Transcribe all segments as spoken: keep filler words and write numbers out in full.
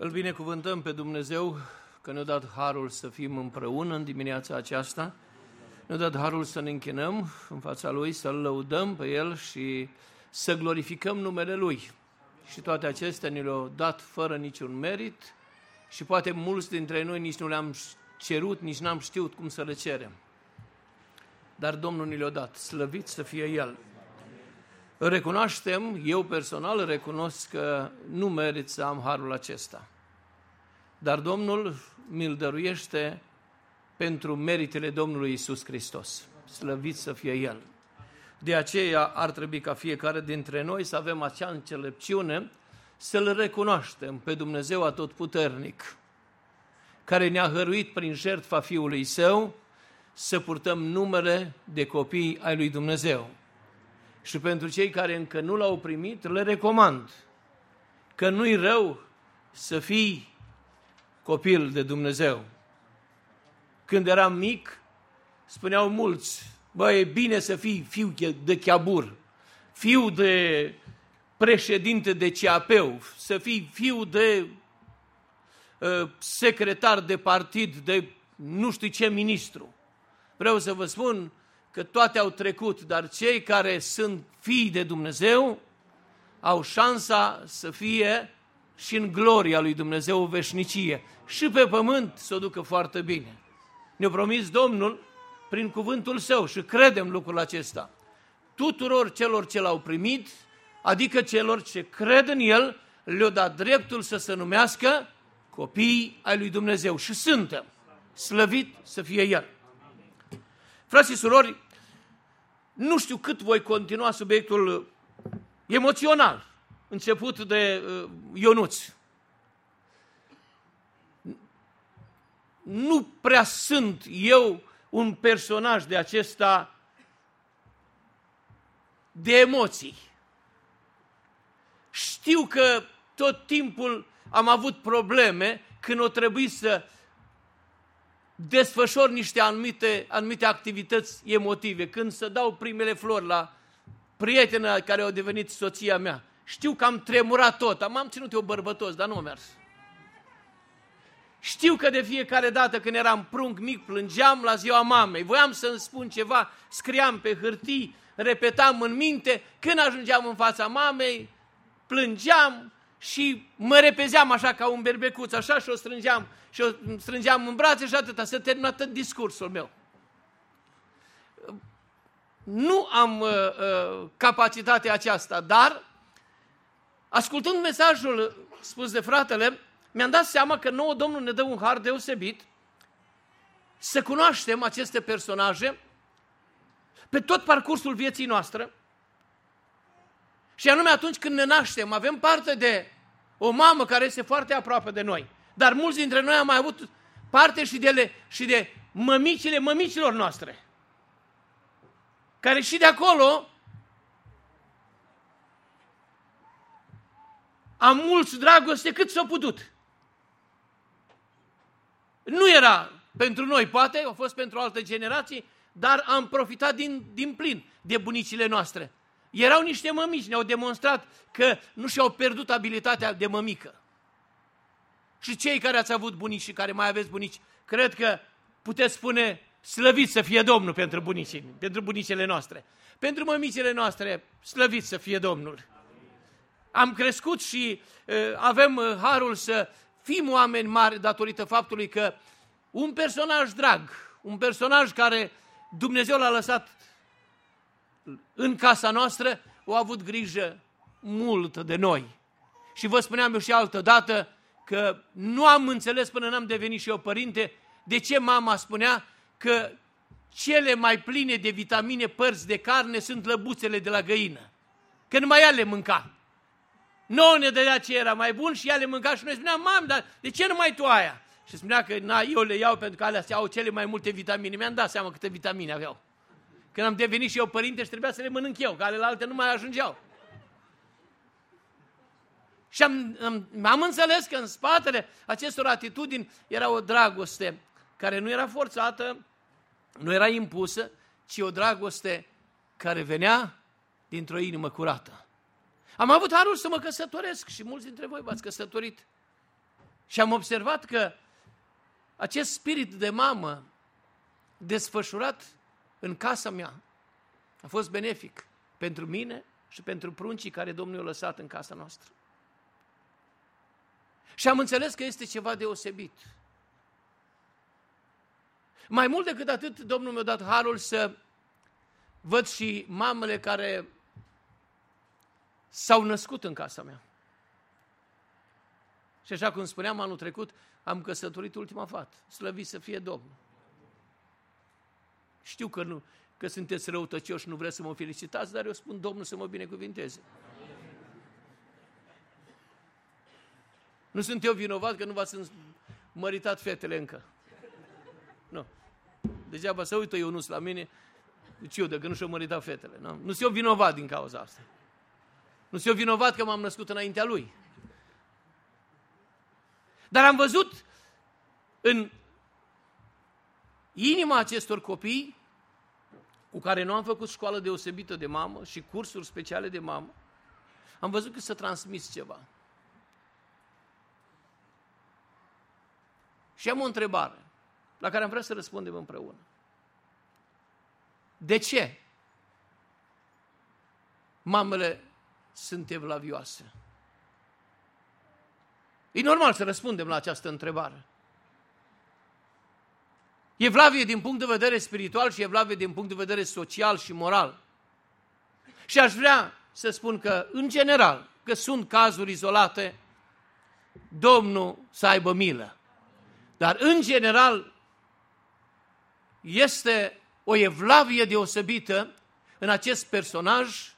Îl binecuvântăm pe Dumnezeu că ne-a dat harul să fim împreună în dimineața aceasta. Ne-a dat harul să ne închinăm în fața Lui, să-L lăudăm pe El și să glorificăm numele Lui. Și toate acestea ne le-au dat fără niciun merit și poate mulți dintre noi nici nu le-am cerut, nici n-am știut cum să le cerem. Dar Domnul ne le-a dat, slăvit să fie El. Recunoaștem, eu personal recunosc că nu merit să am harul acesta. Dar Domnul mi-l dăruiește pentru meritele Domnului Iisus Hristos. Slăvit să fie El. De aceea ar trebui ca fiecare dintre noi să avem acea înțelepciune să-L recunoaștem pe Dumnezeu Atotputernic, care ne-a hăruit prin jertfa Fiului Său să purtăm numele de copii ai lui Dumnezeu. Și pentru cei care încă nu l-au primit, le recomand că nu-i rău să fii copil de Dumnezeu. Când eram mic, spuneau mulți, bă, e bine să fii fiu de chiabur, fiu de președinte de C A P-ul, să fii fiu de uh, secretar de partid, de nu știu ce ministru. Vreau să vă spun că toate au trecut, dar cei care sunt fii de Dumnezeu au șansa să fie și în gloria lui Dumnezeu o veșnicie. Și pe pământ să o ducă foarte bine. Ne-a promis Domnul prin cuvântul Său și credem lucrul acesta. Tuturor celor ce l-au primit, adică celor ce cred în El, le-a dat dreptul să se numească copii ai lui Dumnezeu. Și suntem. Slăvit să fie El. Frați și surori, nu știu cât voi continua subiectul emoțional, început de uh, Ionuț. Nu prea sunt eu un personaj de acesta de emoții. Știu că tot timpul am avut probleme când o trebuie să desfășor niște anumite, anumite activități emotive, când să dau primele flori la prietena care a devenit soția mea. Știu că am tremurat tot, m-am ținut eu bărbătos, dar nu a mers. Știu că de fiecare dată când eram prunc mic, plângeam la ziua mamei, voiam să-mi spun ceva, scriam pe hârtii, repetam în minte, când ajungeam în fața mamei, plângeam și mă repezeam așa ca un berbecuț, așa și o strângeam, și o strângeam în brațe și atâta, să termin atât discursul meu. Nu am uh, uh, capacitatea aceasta, dar ascultând mesajul spus de fratele, mi-am dat seama că nouă Domnul ne dă un har deosebit să cunoaștem aceste personaje pe tot parcursul vieții noastre și anume atunci când ne naștem, avem parte de o mamă care este foarte aproape de noi, dar mulți dintre noi am mai avut parte și de, le, și de mămicile mămicilor noastre, care și de acolo am mulți dragoste cât s-a putut. Nu era pentru noi, poate, a fost pentru alte generații, dar am profitat din, din plin de bunicile noastre. Erau niște mămici, ne-au demonstrat că nu și-au pierdut abilitatea de mămică. Și cei care ați avut bunici și care mai aveți bunici, cred că puteți spune slăvit să fie Domnul pentru bunicii, pentru bunicile noastre. Pentru mămicile noastre, slăvit să fie Domnul. Am crescut și uh, avem uh, harul să fim oameni mari datorită faptului că un personaj drag, un personaj care Dumnezeu l-a lăsat în casa noastră, a avut grijă multă de noi. Și vă spuneam eu și altă dată că nu am înțeles până n-am devenit și eu părinte de ce mama spunea că cele mai pline de vitamine părți de carne sunt lăbuțele de la găină. Că numai ea le mânca. Nouă ne dădea ce era mai bun și ea le mânca și noi spuneam, mam, dar de ce numai tu aia? Și spunea că na, eu le iau pentru că alea au cele mai multe vitamine. Mi-am dat seama câte vitamine aveau. Când am devenit și eu părinte și trebuia să le mănânc eu, că alelalte nu mai ajungeau. Și am, am, am înțeles că în spatele acestor atitudini era o dragoste care nu era forțată, nu era impusă, ci o dragoste care venea dintr-o inimă curată. Am avut harul să mă căsătoresc și mulți dintre voi v-ați căsătorit. Și am observat că acest spirit de mamă desfășurat în casa mea a fost benefic pentru mine și pentru pruncii care Domnul i-a lăsat în casa noastră. Și am înțeles că este ceva deosebit. Mai mult decât atât, Domnul mi-a dat harul să văd și mamele care s-au născut în casa mea. Și așa cum spuneam anul trecut, am căsătorit ultima fată. Slăvit să fie Domnul. Știu că, nu, că sunteți răutăcioși și nu vreți să mă felicitați, dar eu spun Domnul să mă binecuvinteze. Nu sunt eu vinovat că nu v-ați măritat fetele încă. Nu. Degeaba să uită Ionuț la mine, deci eu, dacă nu și-au măritat fetele. Nu, nu sunt eu vinovat din cauza asta. Nu sunt eu vinovat că m-am născut înaintea lui. Dar am văzut în inima acestor copii, cu care nu am făcut școală deosebită de mamă și cursuri speciale de mamă, am văzut că s-a transmis ceva. Și am o întrebare la care am vrea să răspundem împreună. De ce mamele sunt evlavioase? E normal să răspundem la această întrebare. Evlavie din punct de vedere spiritual și evlavie din punct de vedere social și moral. Și aș vrea să spun că, în general, că sunt cazuri izolate, Domnul să aibă milă. Dar, în general, este o evlavie deosebită în acest personaj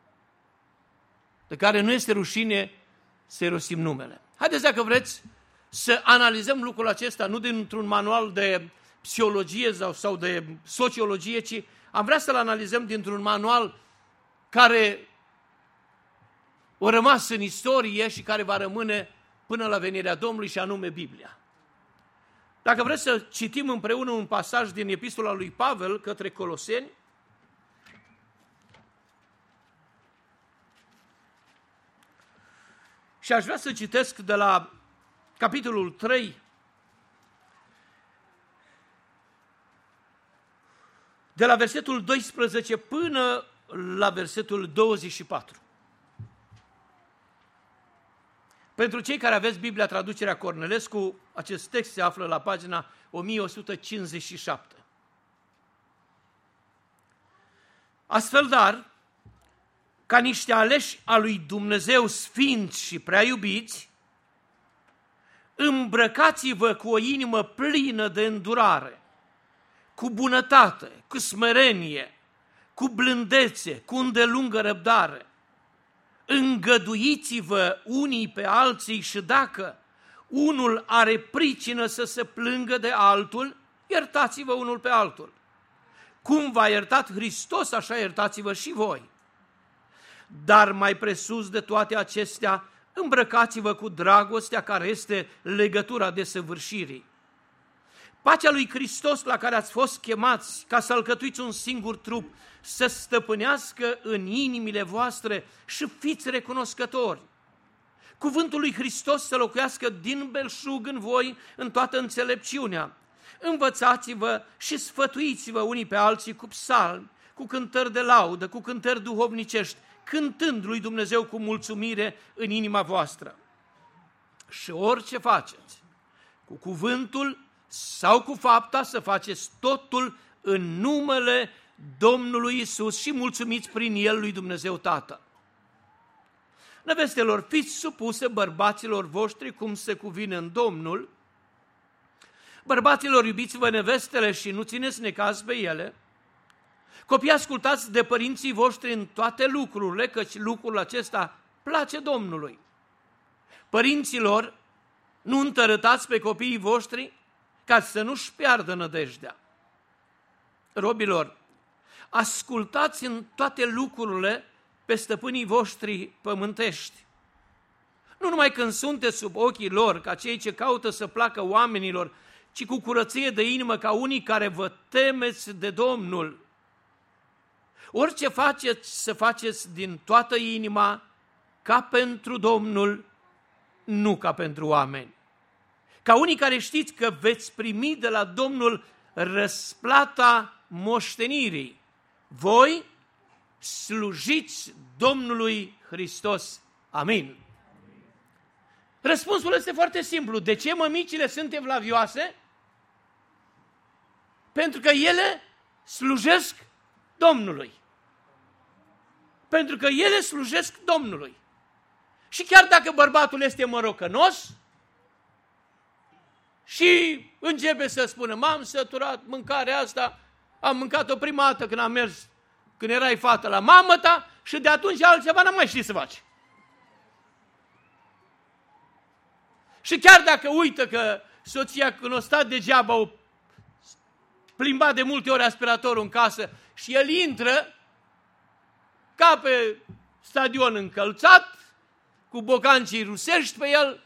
de care nu este rușine să-i rosim numele. Haideți, dacă vreți, să analizăm lucrul acesta, nu dintr-un manual de psihologie sau de sociologie, ci am vrea să-l analizăm dintr-un manual care a rămas în istorie și care va rămâne până la venirea Domnului, și anume Biblia. Dacă vreți să citim împreună un pasaj din epistola lui Pavel către Coloseni, și aș vrea să citesc de la capitolul trei, de la versetul doisprezece până la versetul douăzeci și patru. Pentru cei care aveți Biblia, traducerea Cornelescu, acest text se află la pagina o mie o sută cincizeci și șapte. Astfel, dar, ca niște aleși a lui Dumnezeu sfinți și prea iubiți, îmbrăcați-vă cu o inimă plină de îndurare, cu bunătate, cu smerenie, cu blândețe, cu îndelungă răbdare. Îngăduiți-vă unii pe alții și dacă unul are pricină să se plângă de altul, iertați-vă unul pe altul. Cum v-a iertat Hristos, așa iertați-vă și voi. Dar mai presus de toate acestea, îmbrăcați-vă cu dragostea care este legătura desăvârșirii. Pacea lui Hristos la care ați fost chemați ca să alcătuiți un singur trup, să stăpânească în inimile voastre și fiți recunoscători. Cuvântul lui Hristos să locuiască din belșug în voi în toată înțelepciunea. Învățați-vă și sfătuiți-vă unii pe alții cu psalmi, cu cântări de laudă, cu cântări duhovnicești, cântând lui Dumnezeu cu mulțumire în inima voastră. Și orice faceți, cu cuvântul sau cu fapta, să faceți totul în numele Domnului Iisus și mulțumiți prin El lui Dumnezeu Tatăl. Nevestelor, fiți supuse bărbaților voștri cum se cuvine în Domnul. Bărbaților, iubiți-vă nevestele și nu țineți necaz pe ele. Copii, ascultați de părinții voștri în toate lucrurile, căci lucrul acesta place Domnului. Părinților, nu întărâtați pe copiii voștri ca să nu-și piardă nădejdea. Robilor, ascultați în toate lucrurile pe stăpânii voștri pământești. Nu numai când sunteți sub ochii lor, ca cei ce caută să placă oamenilor, ci cu curăție de inimă ca unii care vă temeți de Domnul. Orice faceți, să faceți din toată inima, ca pentru Domnul, nu ca pentru oameni. ca unii care știți că veți primi de la Domnul răsplata moștenirii. Voi slujiți Domnului Hristos. Amin. Răspunsul este foarte simplu. De ce mămicile sunt evlavioase? Pentru că ele slujesc Domnului. Pentru că ele slujesc Domnului. Și chiar dacă bărbatul este mărocănos și începe să spună, m-am săturat mâncarea asta, am mâncat-o prima dată când am mers, când erai fată la mamă ta și de atunci altceva n-am mai știut să faci. Și chiar dacă uită că soția, când o stat degeaba, o plimba de multe ori aspiratorul în casă și el intră ca pe stadion încălțat, cu bocancii rusești pe el,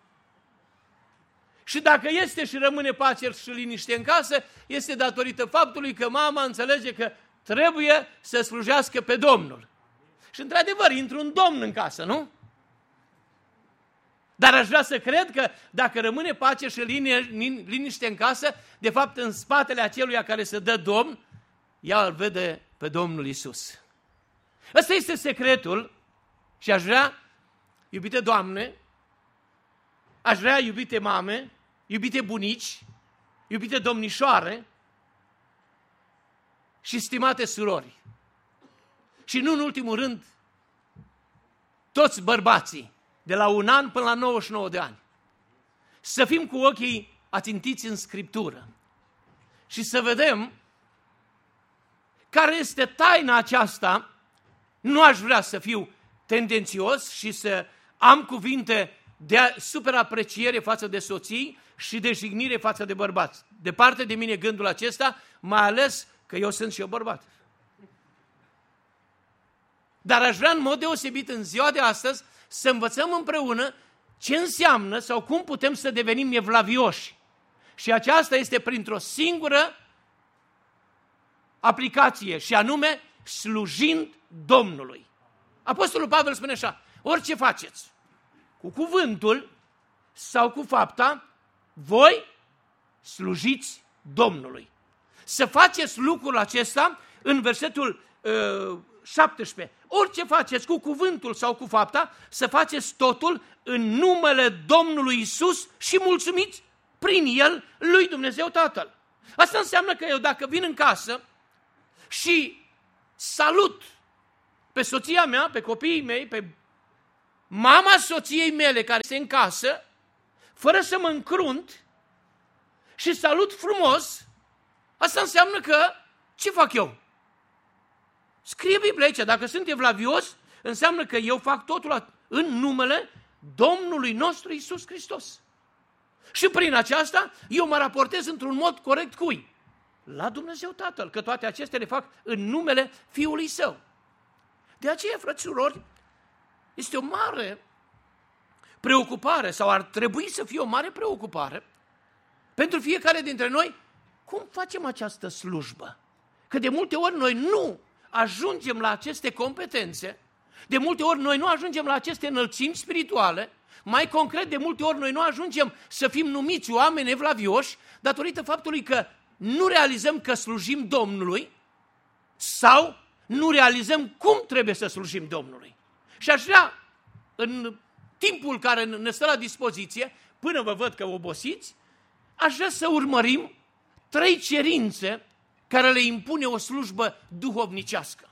și dacă este și rămâne pace și liniște în casă, este datorită faptului că mama înțelege că trebuie să slujească pe Domnul. Și într-adevăr, intră un domn în casă, nu? Dar aș vrea să cred că dacă rămâne pace și liniște în casă, de fapt în spatele aceluia care se dă domn, ea îl vede pe Domnul Iisus. Ăsta este secretul și aș vrea, iubite doamne, aș vrea, iubite mame, iubite bunici, iubite domnișoare și stimate surori. Și nu în ultimul rând, toți bărbații, de la un an până la nouăzeci și nouă de ani, să fim cu ochii ațintiți în Scriptură și să vedem care este taina aceasta. Nu aș vrea să fiu tendențios și să am cuvinte de superapreciere față de soții și de jignire față de bărbați. Departe de mine gândul acesta, mai ales că eu sunt și eu bărbat. Dar aș vrea în mod deosebit în ziua de astăzi să învățăm împreună ce înseamnă sau cum putem să devenim evlavioși. Și aceasta este printr-o singură aplicație și anume slujind Domnului. Apostolul Pavel spune așa, orice faceți, cu cuvântul sau cu fapta, voi slujiți Domnului. Să faceți lucrul acesta în versetul uh, șaptesprezece. Orice faceți cu cuvântul sau cu fapta, să faceți totul în numele Domnului Iisus și mulțumiți prin El lui Dumnezeu Tatăl. Asta înseamnă că eu dacă vin în casă și salut pe soția mea, pe copiii mei, pe mama soției mele care este în casă, fără să mă încrunt și salut frumos, asta înseamnă că ce fac eu? Scrie Biblia aici, dacă sunt evlavios, înseamnă că eu fac totul în numele Domnului nostru Iisus Hristos. Și prin aceasta eu mă raportez într-un mod corect cui? La Dumnezeu Tatăl, că toate acestea le fac în numele Fiului Său. De aceea, frăților, este o mare preocupare sau ar trebui să fie o mare preocupare pentru fiecare dintre noi cum facem această slujbă. Că de multe ori noi nu ajungem la aceste competențe, de multe ori noi nu ajungem la aceste înălțimi spirituale, mai concret, de multe ori noi nu ajungem să fim numiți oameni evlavioși datorită faptului că nu realizăm că slujim Domnului sau nu realizăm cum trebuie să slujim Domnului. Și aș vrea, în timpul care ne stă la dispoziție, până vă văd că obosiți, aș vrea să urmărim trei cerințe care le impune o slujbă duhovnicească.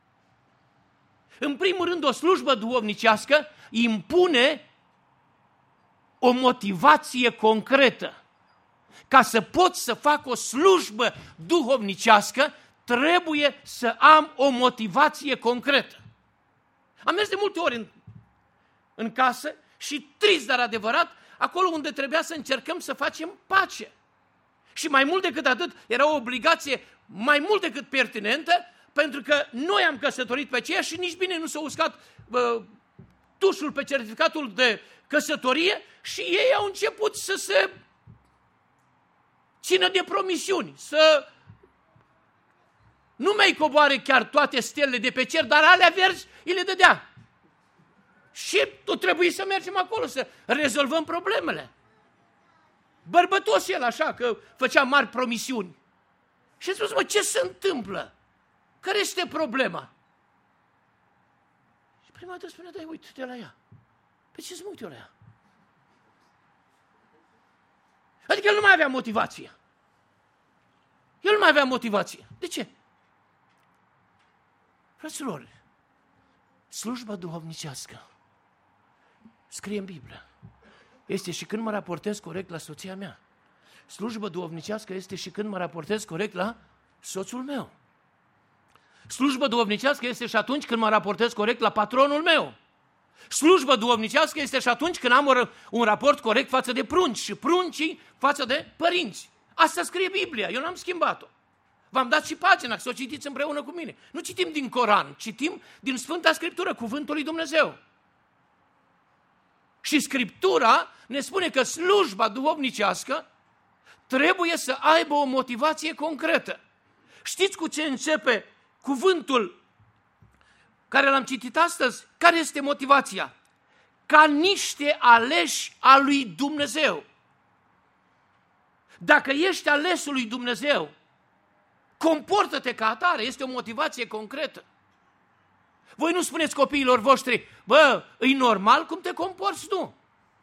În primul rând, o slujbă duhovnicească impune o motivație concretă. Ca să pot să fac o slujbă duhovnicească, trebuie să am o motivație concretă. Am mers de multe ori în, în casă și, trist dar adevărat, acolo unde trebuia să încercăm să facem pace. Și mai mult decât atât, era o obligație mai mult decât pertinentă, pentru că noi am căsătorit pe aceea și nici bine nu s-a uscat uh, tușul pe certificatul de căsătorie și ei au început să se țină de promisiuni, să nu mai coboare chiar toate stelele de pe cer, dar alea verzi îi le dădea. Și tu trebuie să mergem acolo, să rezolvăm problemele. Bărbătos el așa, că făcea mari promisiuni. Și a spus, mă, ce se întâmplă? Care este problema? Și prima dată spune, dai, uite-te la ea. Pe ce să mă uit eu la ea? Adică el nu mai avea motivație. El nu mai avea motivație. De ce? Fraților, slujba duhovnicească, scrie în Biblie, este și când mă raportez corect la soția mea. Slujba duhovnicească este și când mă raportez corect la soțul meu. Slujba duhovnicească este și atunci când mă raportez corect la patronul meu. Slujba duhovnicească este și atunci când am un raport corect față de prunci și pruncii față de părinți. Asta scrie Biblia, eu n-am schimbat-o. V-am dat și pagina, să o citiți împreună cu mine. Nu citim din Coran, citim din Sfânta Scriptură, cuvântul lui Dumnezeu. Și Scriptura ne spune că slujba duhovnicească trebuie să aibă o motivație concretă. Știți cu ce începe cuvântul care l-am citit astăzi? Care este motivația? Ca niște aleși a lui Dumnezeu. Dacă ești alesul lui Dumnezeu, comportă-te ca atare, este o motivație concretă. Voi nu spuneți copiilor voștri, bă, e normal cum te comporți tu.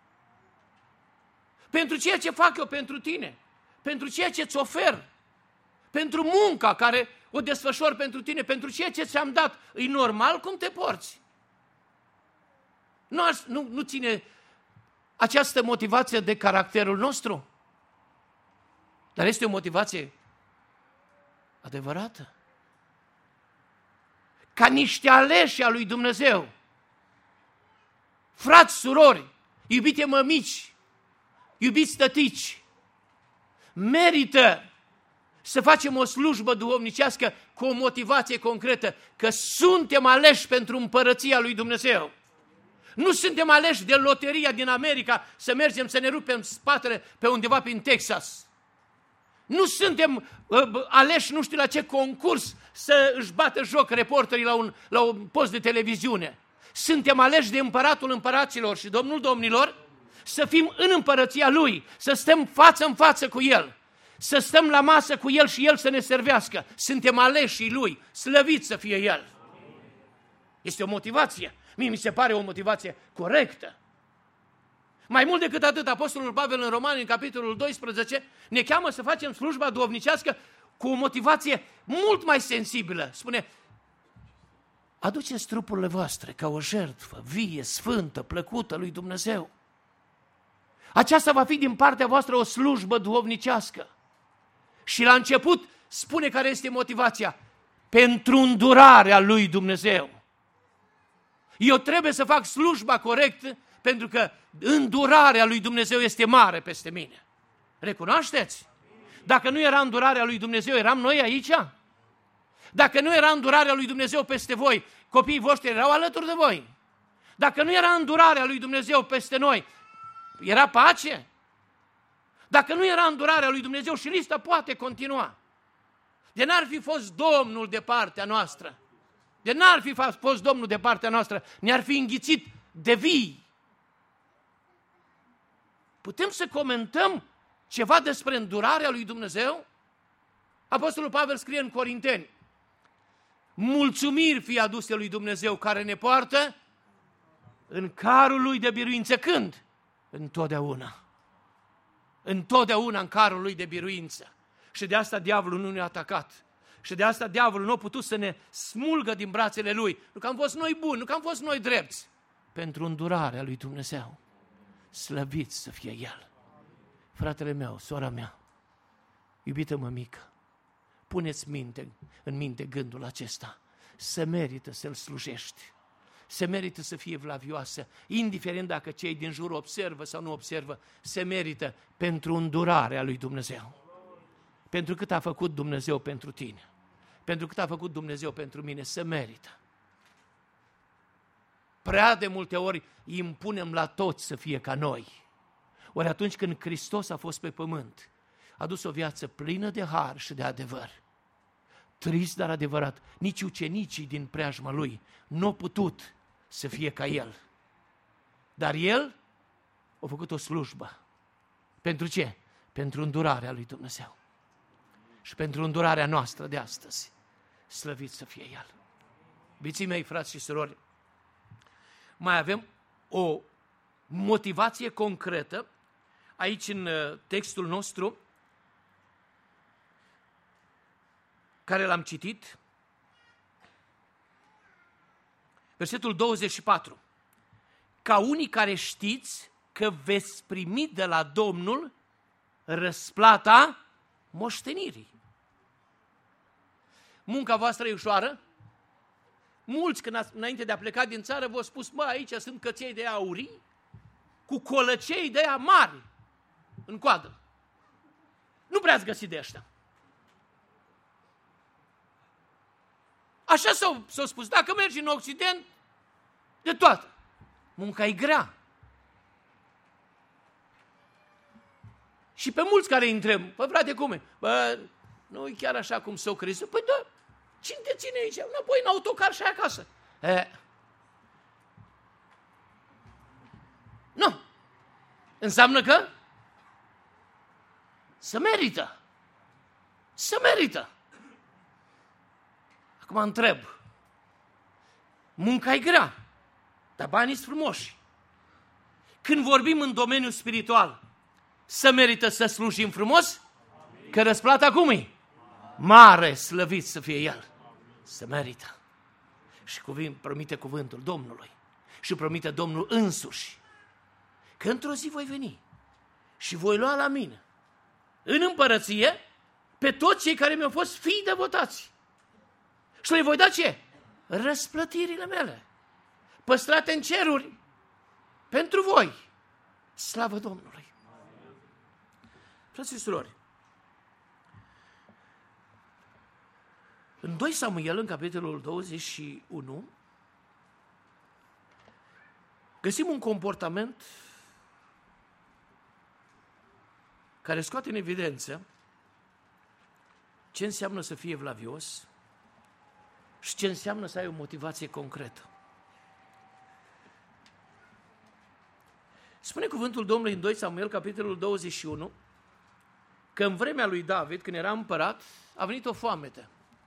Pentru ceea ce fac eu pentru tine, pentru ceea ce îți ofer, pentru munca care o desfășor pentru tine, pentru ceea ce ți-am dat, e normal cum te porți. Nu, nu, nu ține această motivație de caracterul nostru, dar este o motivație adevărată. Ca niște aleși a lui Dumnezeu. Frați, surori, iubite mămici, iubiți tătici, merită să facem o slujbă duhovnicească cu o motivație concretă, că suntem aleși pentru împărăția lui Dumnezeu. Nu suntem aleși de loteria din America să mergem să ne rupem spatele pe undeva prin Texas. Nu suntem uh, aleși nu știu la ce concurs să își bată joc reporterii la un, la un post de televiziune. Suntem aleși de împăratul împăraților și domnul domnilor să fim în împărăția lui, să stăm față în față cu el, să stăm la masă cu el și el să ne servească. Suntem aleșii lui, slăvit să fie el. Este o motivație. Mie mi se pare o motivație corectă. Mai mult decât atât, Apostolul Pavel în Romani, în capitolul doisprezece, ne cheamă să facem slujba duhovnicească cu o motivație mult mai sensibilă. Spune, aduceți trupurile voastre ca o jertfă vie, sfântă, plăcută lui Dumnezeu. Aceasta va fi din partea voastră o slujbă duhovnicească. Și la început spune care este motivația. Pentru îndurarea lui Dumnezeu. Eu trebuie să fac slujba corect pentru că îndurarea lui Dumnezeu este mare peste mine. Recunoașteți? Dacă nu era îndurarea lui Dumnezeu, eram noi aici? Dacă nu era îndurarea lui Dumnezeu peste voi, copiii voștri erau alături de voi? Dacă nu era îndurarea lui Dumnezeu peste noi, era pace? Dacă nu era îndurarea lui Dumnezeu, și lista poate continua. De n-ar fi fost Domnul de partea noastră, de n-ar fi fost Domnul de partea noastră, ne-ar fi înghițit de vii. Putem să comentăm ceva despre îndurarea lui Dumnezeu? Apostolul Pavel scrie în Corinteni, mulțumiri fie aduse lui Dumnezeu care ne poartă în carul lui de biruință. Când? Întotdeauna. Întotdeauna în carul lui de biruință. Și de asta diavolul nu ne-a atacat. Și de asta diavolul nu a putut să ne smulgă din brațele lui. Nu că am fost noi buni, nu că am fost noi drepți. Pentru îndurarea lui Dumnezeu. Slăvit să fie El. Fratele meu, sora mea, iubită mămică, puneți minte, în minte gândul acesta. Se merită să-L slujești. Se merită să fie vlavioasă, indiferent dacă cei din jur observă sau nu observă, se merită pentru îndurarea lui Dumnezeu. Pentru cât a făcut Dumnezeu pentru tine, pentru cât a făcut Dumnezeu pentru mine, se merită. Prea de multe ori îi impunem la toți să fie ca noi. Ori atunci când Hristos a fost pe pământ, a dus o viață plină de har și de adevăr. Trist, dar adevărat, nici ucenicii din preajma Lui nu au putut să fie ca El. Dar El a făcut o slujbă. Pentru ce? pentru îndurarea lui Dumnezeu și pentru îndurarea noastră de astăzi. Slăvit să fie El. Iubiții mei, frați și surori, mai avem o motivație concretă aici în textul nostru care l-am citit. Versetul douăzeci și patru. Ca unii care știți că veți primi de la Domnul răsplata moștenirii. Munca voastră e ușoară? Mulți, când ați, înainte de a pleca din țară, v-au spus, mă, aici sunt căței de aurii cu colăcei de aia mari în coadă. Nu prea ați găsit de ăștia. Așa s-au, s-au spus, dacă mergi în Occident, de toată. Munca e grea. Și pe mulți care îi întreb, păi frate, cum e? Bă, nu e chiar așa cum s-o crezut. Păi da, cine te ține aici? Înapoi în autocar și acasă. E, nu. Înseamnă că să merită. Să merită. Acum întreb. Munca e grea, dar banii sunt frumoși. Când vorbim în domeniul spiritual, să merită să slujim frumos? Amin. Că răsplata cum e? Mare, slăvit să fie El. Să merită. Și cuvânt, promite cuvântul Domnului. Și promite Domnul însuși că într-o zi voi veni și voi lua la mine în împărăție pe toți cei care mi-au fost fii devotați. Și le voi da ce? Răsplătirile mele, păstrate în ceruri pentru voi. Slavă Domnului! Frați și surori, în doi Samuel, în capitolul douăzeci și unu, găsim un comportament care scoate în evidență ce înseamnă să fie evlavios și ce înseamnă să ai o motivație concretă. Spune cuvântul Domnului în doi Samuel, capitolul douăzeci și unu, că în vremea lui David, când era împărat, a venit o foamete.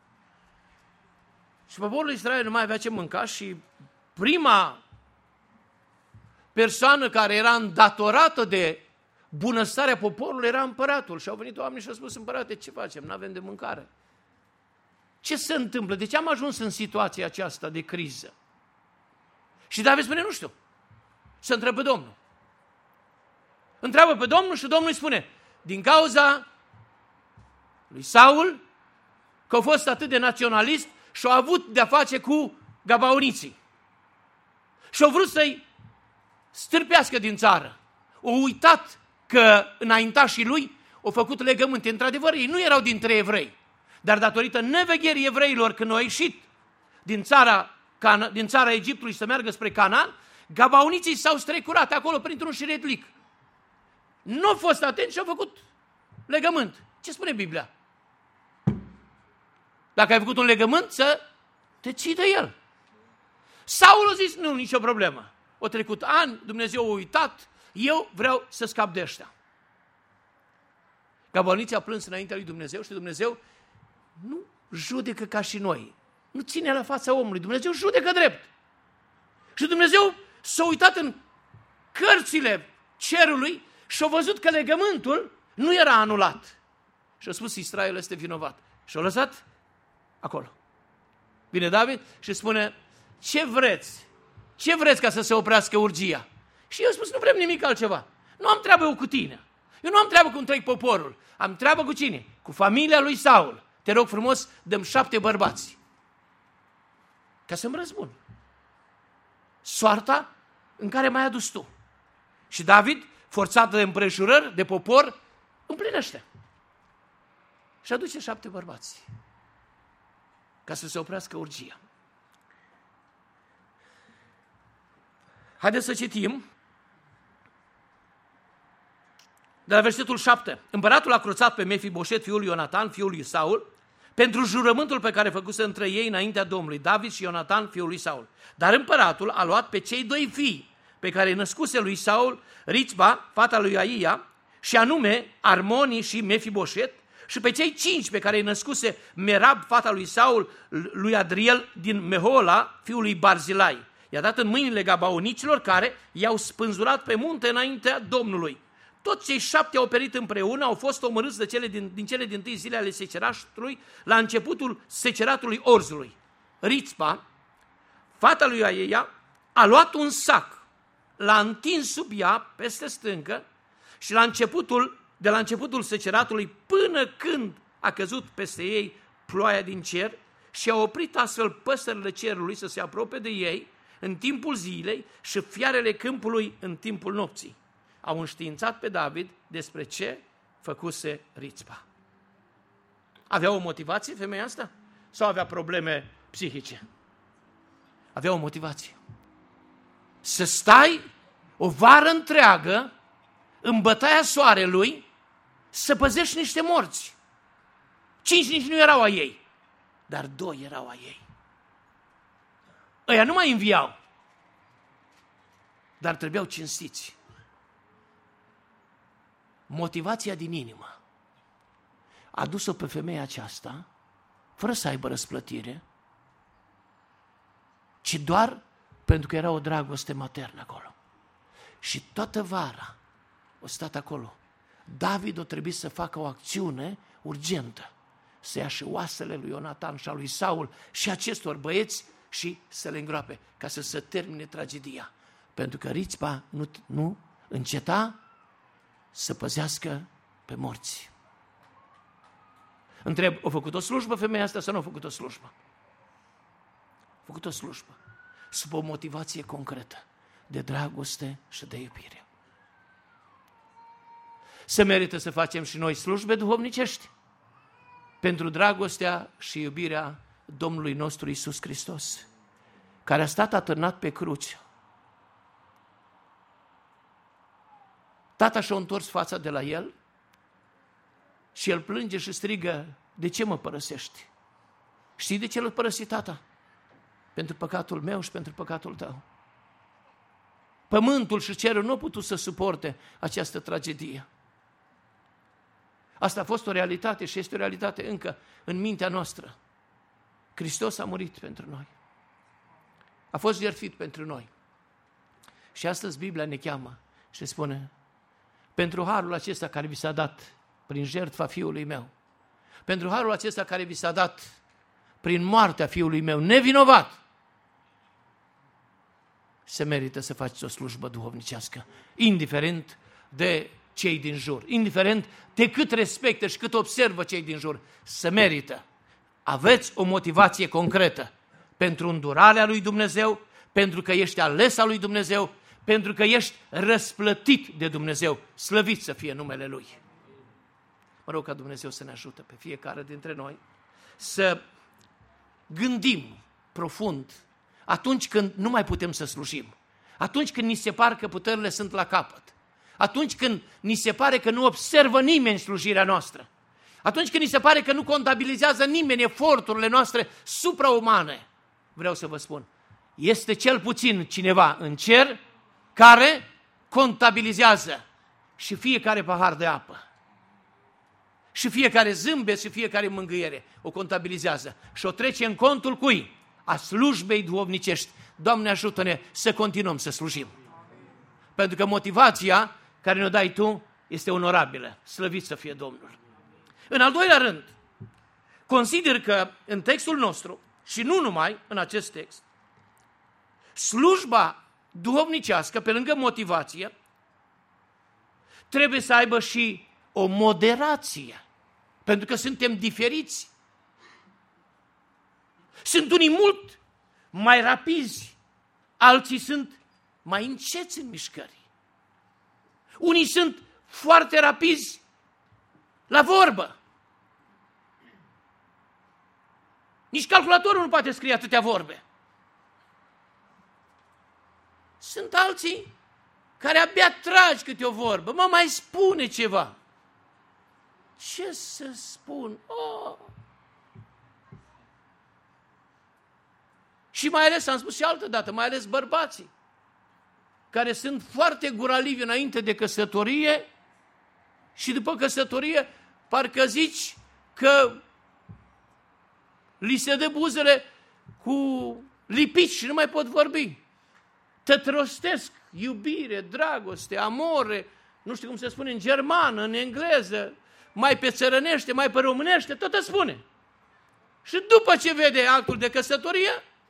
Și poporul Israel nu mai avea ce mânca și prima persoană care era îndatorată de bunăstarea poporului era împăratul. Și au venit oameni și au spus, împărate, ce facem? Nu avem de mâncare. Ce se întâmplă? De ce am ajuns în situația aceasta de criză? Și David spune, nu știu. Să întreabă Domnul. Întreabă pe Domnul și Domnul îi spune, din cauza lui Saul, că a fost atât de naționalist și a avut de-a face cu gabaoniții. Și au vrut să-i stârpească din țară. Au uitat că înaintașii lui au făcut legământe. Într-adevăr, ei nu erau dintre evrei, dar datorită nevegherii evreilor când au ieșit din țara, din țara Egiptului să meargă spre Canaan, gabaoniții s-au strecurat acolo printr-un șiretlic. Nu au fost atenți și au făcut legământ. Ce spune Biblia? Dacă ai făcut un legământ, să te ții de el. Saul a zis, nu, nicio problemă. Au trecut ani, Dumnezeu a uitat, eu vreau să scap de ăștia. Gabaoniții a plâns înaintea lui Dumnezeu și Dumnezeu nu judecă ca și noi. Nu ține la fața omului. Dumnezeu judecă drept. Și Dumnezeu s-a uitat în cărțile cerului și a văzut că legământul nu era anulat. Și a spus, Israel este vinovat. Și a lăsat acolo. Vine David și spune, ce vreți? Ce vreți ca să se oprească urgia? Și eu am spus, nu vrem nimic altceva. Nu am treabă eu cu tine. Eu nu am treabă cu întreg poporul. Am treabă cu cine? Cu familia lui Saul. Te rog frumos, dăm șapte bărbați. Ca să-mi răzbun. Soarta în care m-ai adus tu. Și David, forțat de împrejurări, de popor, împlinește. Și aduce șapte bărbați. Ca să se oprească urgia. Haideți să citim de la versetul șapte. Împăratul a cruțat pe Mefiboset, fiul lui Ionatan, fiul lui Saul, pentru jurământul pe care făcuse între ei înaintea Domnului, David și Ionatan, fiul lui Saul. Dar împăratul a luat pe cei doi fii pe care îi născuse lui Saul, Rițba, fata lui Aia, și anume Armoni și Mefiboset, și pe cei cinci pe care îi născuse Merab, fata lui Saul, lui Adriel din Mehola, fiul lui Barzilai. I-a dat în mâinile gabaonicilor care i-au spânzurat pe munte înaintea Domnului. Toți cei șapte au perit împreună, au fost omorâți de cele din, din cele dintâi zile ale seceratului la începutul seceratului orzului. Rițpa, fata lui Aieia, a luat un sac, l-a întins sub ea peste stâncă și la începutul, de la începutul seceratului până când a căzut peste ei ploaia din cer și a oprit astfel păsările cerului să se apropie de ei în timpul zilei și fiarele câmpului în timpul nopții. Au înștiințat pe David despre ce făcuse Rițpa. Avea o motivație femeia asta? Sau avea probleme psihice? Avea o motivație. Să stai o vară întreagă în bătaia soarelui să păzești niște morți. Cinci nici nu erau a ei, dar doi erau a ei. Ăia nu mai înviau, dar trebuiau cinstiți. Motivația din inimă a dus-o pe femeia aceasta, fără să aibă răsplătire, ci doar pentru că era o dragoste maternă acolo. Și toată vara o stat acolo. David o trebuie să facă o acțiune urgentă, să ia și oasele lui Ionatan și a lui Saul și acestor băieți și să le îngroape, ca să se termine tragedia. Pentru că Rițpa nu, nu înceta să păzească pe morți. Întreb, a făcut o slujbă femeia asta sau nu a făcut o slujbă? A făcut o slujbă sub o motivație concretă de dragoste și de iubire. Se merită să facem și noi slujbe duhovnicești pentru dragostea și iubirea Domnului nostru Iisus Hristos, care a stat atârnat pe cruce. Tata și-a întors fața de la el și el plânge și strigă, de ce mă părăsești? Știi de ce l-a părăsit tata? Pentru păcatul meu și pentru păcatul tău. Pământul și cerul nu au putut să suporte această tragedie. Asta a fost o realitate și este o realitate încă în mintea noastră. Hristos a murit pentru noi. A fost jertfit pentru noi. Și astăzi Biblia ne cheamă și spune, pentru harul acesta care vi s-a dat prin jertfa Fiului meu, pentru harul acesta care vi s-a dat prin moartea Fiului meu, nevinovat, se merită să faceți o slujbă duhovnicească, indiferent de cei din jur, indiferent de cât respectă și cât observă cei din jur, se merită. Aveți o motivație concretă pentru îndurarea lui Dumnezeu, pentru că ești ales al lui Dumnezeu, pentru că ești răsplătit de Dumnezeu. Slăvit să fie numele Lui. Mă rog ca Dumnezeu să ne ajute pe fiecare dintre noi să gândim profund atunci când nu mai putem să slujim, atunci când ni se pare că puterile sunt la capăt, atunci când ni se pare că nu observă nimeni slujirea noastră, atunci când ni se pare că nu contabilizează nimeni eforturile noastre supraumane. Vreau să vă spun, este cel puțin cineva în cer care contabilizează și fiecare pahar de apă, și fiecare zâmbet și fiecare mângâiere o contabilizează și o trece în contul cui? A slujbei duhovnicești. Doamne, ajută-ne să continuăm să slujim. Pentru că motivația care ne-o dai Tu este onorabilă. Slăvit să fie Domnul. În al doilea rând, consider că în textul nostru, și nu numai în acest text, slujba duhovnicească, pe lângă motivație, trebuie să aibă și o moderație, pentru că suntem diferiți. Sunt unii mult mai rapizi, alții sunt mai înceți în mișcări. Unii sunt foarte rapizi la vorbă. Nici calculatorul nu poate scrie atâtea vorbe. Sunt alții care abia tragi câte o vorbă. Mă, mai spune ceva. Ce să spun? Oh. Și mai ales, am spus și altă dată, mai ales bărbații, care sunt foarte guralivi înainte de căsătorie și după căsătorie parcă zici că li se dă buzele cu lipici și nu mai pot vorbi. Te trostesc iubire, dragoste, amore, nu știu cum se spune în germană, în engleză, mai pe țărănește, mai pe românește, tot îți spune. Și după ce vede actul de căsătorie,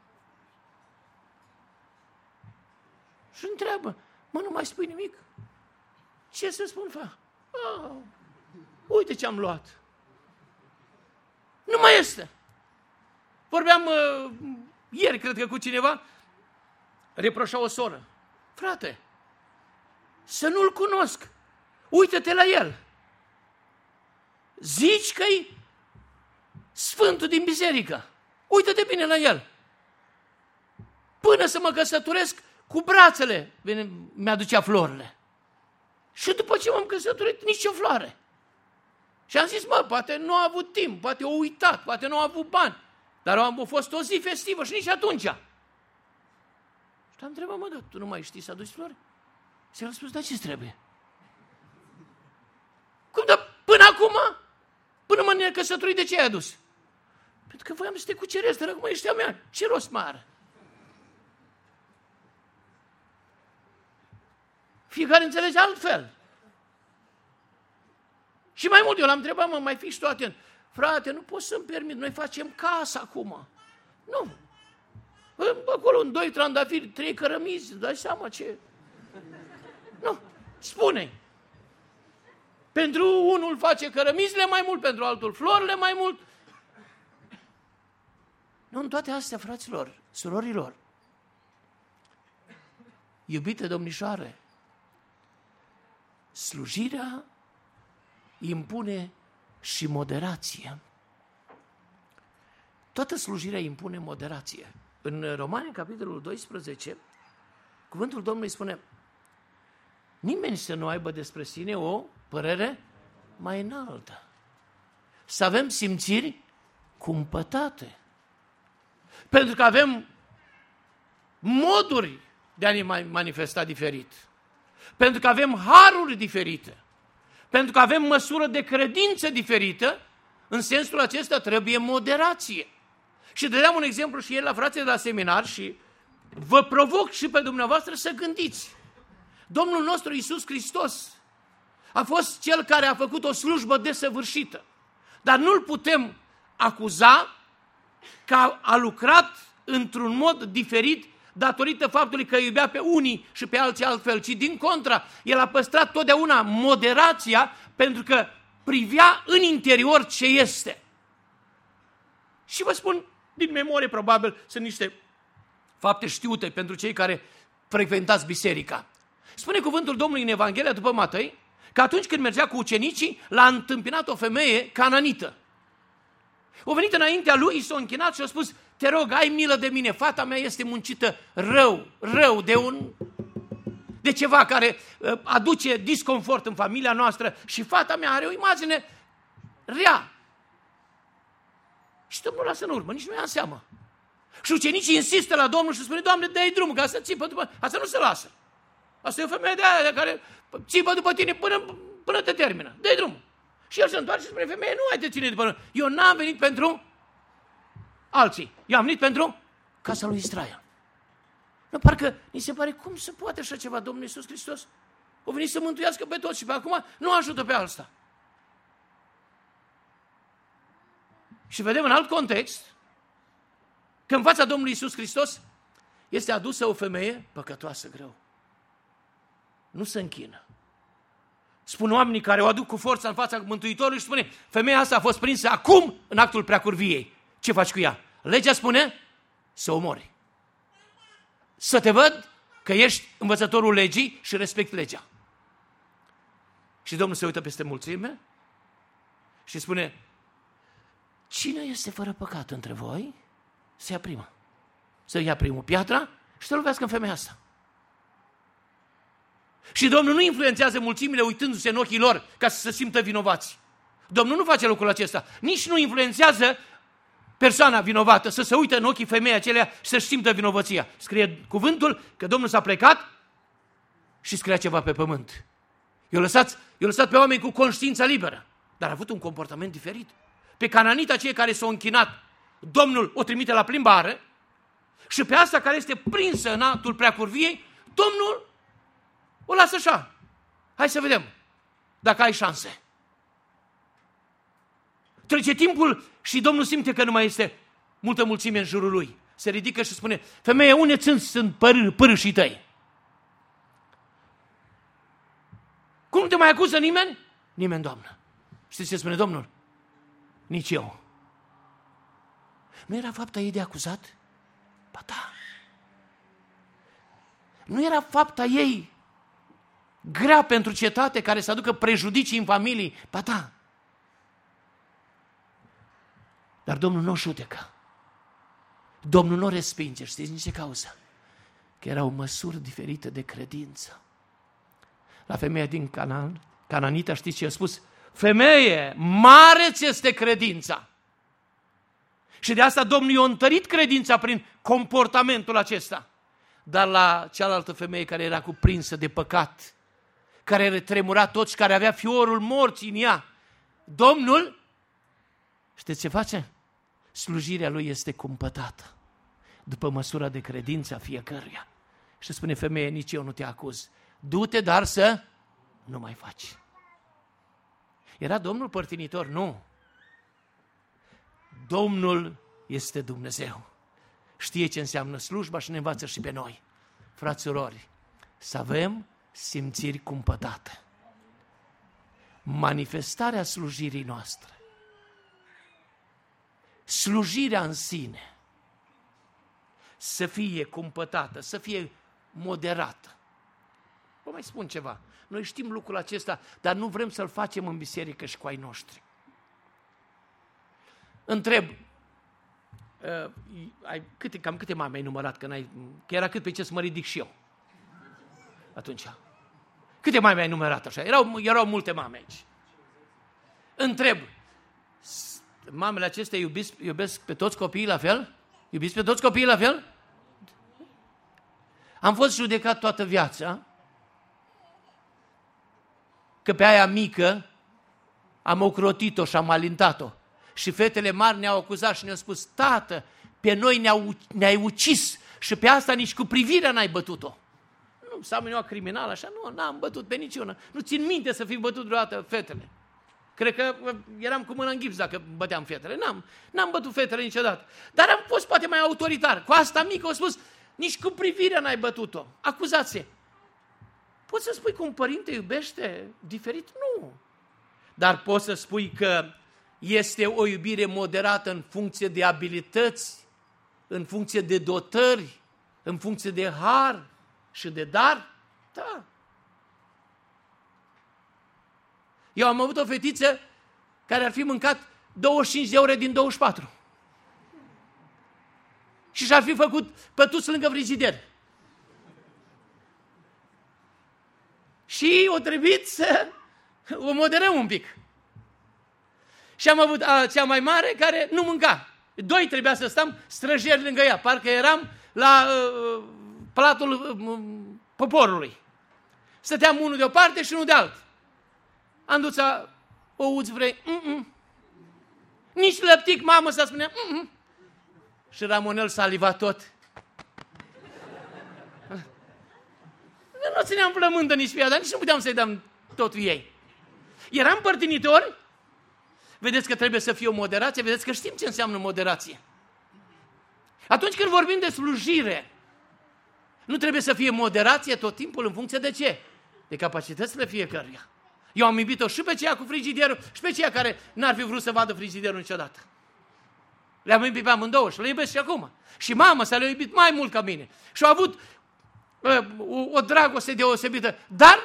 și întreabă, mă, nu mai spui nimic? Ce să spun, fa? Oh, uite ce am luat. Nu mai este. Vorbeam uh, ieri, cred că cu cineva, reproșa o soră. Frate, să nu-l cunosc. Uită-te la el. Zici că-i sfântul din biserică. Uită-te bine la el. Până să mă căsătoresc, cu brațele mi-aducea florile. Și după ce m-am căsătorit, nici o floare. Și am zis, mă, poate nu a avut timp, poate o uitat, poate nu a avut bani. Dar a fost o zi festivă și nici atunci. Și am întrebat, mă, dar tu nu mai știi să aduci flori? Și el a spus, da, ce-ți trebuie? Cum, dar până acum? Până m-am căsătorit, de ce ai adus? Pentru că voiam să te cuceresc, dar acum ești a mea. Ce rost mai are? Fiecare înțelege altfel. Și mai mult, eu l-am întrebat, mă, mai fii și tu atent. Frate, nu pot să-mi permit, noi facem casă acum. Nu. Acolo, în doi trandafiri, trei cărămizi, dai seama ce... Nu, spune. Pentru unul face cărămizile mai mult, pentru altul florile mai mult. Nu, în toate astea, fraților, surorilor, iubite domnișoare, slujirea impune și moderație. Toată slujirea impune moderație. În Romani, în capitolul doisprezece, cuvântul Domnului spune: nimeni să nu aibă despre sine o părere mai înaltă. Să avem simțiri cumpătate. Pentru că avem moduri de a ne manifesta diferit. Pentru că avem haruri diferite. Pentru că avem măsură de credință diferită, în sensul acesta trebuie moderație. Și dădeam un exemplu și ieri la frații de la seminar și vă provoc și pe dumneavoastră să gândiți. Domnul nostru Iisus Hristos a fost Cel care a făcut o slujbă desăvârșită. Dar nu-L putem acuza că a lucrat într-un mod diferit datorită faptului că iubea pe unii și pe alții altfel, ci din contra, El a păstrat totdeauna moderația pentru că privea în interior ce este. Și vă spun, din memorie probabil, sunt niște fapte știute pentru cei care frecventați biserica. Spune cuvântul Domnului în Evanghelia după Matei că atunci când mergea cu ucenicii, l-a întâmpinat o femeie cananită. O venit înaintea lui, s-a închinat și a spus: te rog, ai milă de mine, fata mea este muncită rău, rău de un... de ceva care aduce disconfort în familia noastră și fata mea are o imagine rea. Și Domnul lasă în urmă, nici nu ia în seamă. Și ucenicii insistă la Domnul și spune: Doamne, dă-i drumul, ca să țipă după... Asta nu se lasă. Asta e o femeie de aia de care țipă după tine până, până te termină. Dă-i drumul. Și el se întoarce și spune: femeie, nu ai te ține după noi. Eu n-am venit pentru alții. Eu am venit pentru casa lui Israel. Nu, parcă ni se pare, cum se poate așa ceva, Domnul Iisus Hristos? O venit să mântuiască pe toți și pe acum nu ajută pe alsta. Și vedem în alt context că în fața Domnului Iisus Hristos este adusă o femeie păcătoasă greu. Nu se închină. Spun oamenii care o aduc cu forța în fața Mântuitorului și spune: femeia asta a fost prinsă acum în actul preacurviei. Ce faci cu ea? Legea spune să o omori. Să te văd că ești învățătorul legii și respecti legea. Și Domnul se uită peste mulțime și spune: cine este fără păcat între voi, să ia prima. Să ia primul piatra și să lovească în femeia asta. Și Domnul nu influențează mulțimile uitându-se în ochii lor ca să se simtă vinovați. Domnul nu face lucrul acesta. Nici nu influențează persoana vinovată să se uite în ochii femeii acelea și să-și simtă vinovăția. Scrie cuvântul că Domnul s-a plecat și scria ceva pe pământ. I-a lăsat, i-a lăsat pe oameni cu conștiința liberă, dar a avut un comportament diferit. Pe cananita, cei care s-au închinat, Domnul o trimite la plimbare și pe asta care este prinsă în actul preacurviei, Domnul o lasă așa. Hai să vedem dacă ai șanse. Trece timpul și Domnul simte că nu mai este multă mulțime în jurul lui. Se ridică și spune, femeie, unde sunt pârâșii tăi? Cum nu te mai acuză nimeni? Nimeni, Doamnă. Știți ce spune Domnul? Nici eu. Nu era fapta ei de acuzat? Ba da. Nu era fapta ei grea pentru cetate care să aducă prejudicii în familii? Ba da. Dar Domnul nu o judecă. Domnul nu o respinge. Știți din ce cauză? Că erau măsuri diferite de credință. La femeia din Canaan, Cananita, știți ce a spus? Femeie, mare ți este credința. Și de asta Domnul i-a întărit credința prin comportamentul acesta. Dar la cealaltă femeie care era cuprinsă de păcat, care retremura tot și care avea fiorul morții în ea, Domnul, știți ce face? Slujirea lui este cumpătată după măsura de credință a fiecăruia. Și spune, femeie, nici eu nu te acuz. Du-te, dar să nu mai faci. Era Domnul părtinitor? Nu. Domnul este Dumnezeu. Știe ce înseamnă slujba și ne învață și pe noi. Frați, surori, să avem simțiri cumpătate. Manifestarea slujirii noastre, slujirea în sine, să fie cumpătată, să fie moderată. Vă mai spun ceva. Noi știm lucrul acesta, dar nu vrem să-l facem în biserică și cu ai noștri. Întreb, uh, ai, câte, cam câte mame ai numărat? Că, n-ai, că era cât pe ce să mă ridic și eu. Atunci. Câte mame ai numărat așa? Erau, erau multe mame aici. Întreb, mamele acestea iubesc, iubesc pe toți copiii la fel? Iubiți pe toți copiii la fel? Am fost judecat toată viața că pe aia mică am ocrotit-o și am alintat-o. Și fetele mari ne-au acuzat și ne-au spus, tată, pe noi ne-au, ne-ai ucis și pe asta nici cu privirea n-ai bătut-o. Nu, s-am eu criminal așa, nu, n-am bătut pe niciuna. Nu țin minte să fi bătut vreodată fetele. Cred că eram cu mâna în gips dacă băteam fetele. N-am, n-am bătut fetele niciodată. Dar am fost poate mai autoritar. Cu asta mică au spus, nici cu privirea n-ai bătut-o. Acuzație. Poți să spui că un părinte iubește diferit? Nu. Dar poți să spui că este o iubire moderată în funcție de abilități, în funcție de dotări, în funcție de har și de dar? Da. Eu am avut o fetiță care ar fi mâncat douăzeci și cinci de ore din douăzeci și patru. Și și-ar fi făcut pătuți lângă frigider. Și o trebuit să o moderăm un pic. Și am avut a, cea mai mare care nu mânca. Doi trebuia să stăm străjeri lângă ea. Parcă eram la uh, platul uh, poporului. Stăteam unul de o parte și unul de altă. Anduța, o uți vrei? Mm-mm. Nici lăptic, mamă, să spunea. Mm-mm. Și Ramonel saliva tot. Nu țineam flămândă nici pe ea, dar nici nu puteam să-i dăm totul ei. Eram părtinitori. Vedeți că trebuie să fie o moderație, vedeți că știm ce înseamnă moderație. Atunci când vorbim de slujire, nu trebuie să fie moderație tot timpul în funcție de ce? De capacitățile fiecăruia. Eu am iubit-o și pe ceea cu frigiderul și pe ceea care n-ar fi vrut să vadă frigiderul niciodată. Le-am iubit pe amândouă și le iubesc și acum. Și mama s-a le iubit mai mult ca mine. Și au avut uh, o, o dragoste deosebită. Dar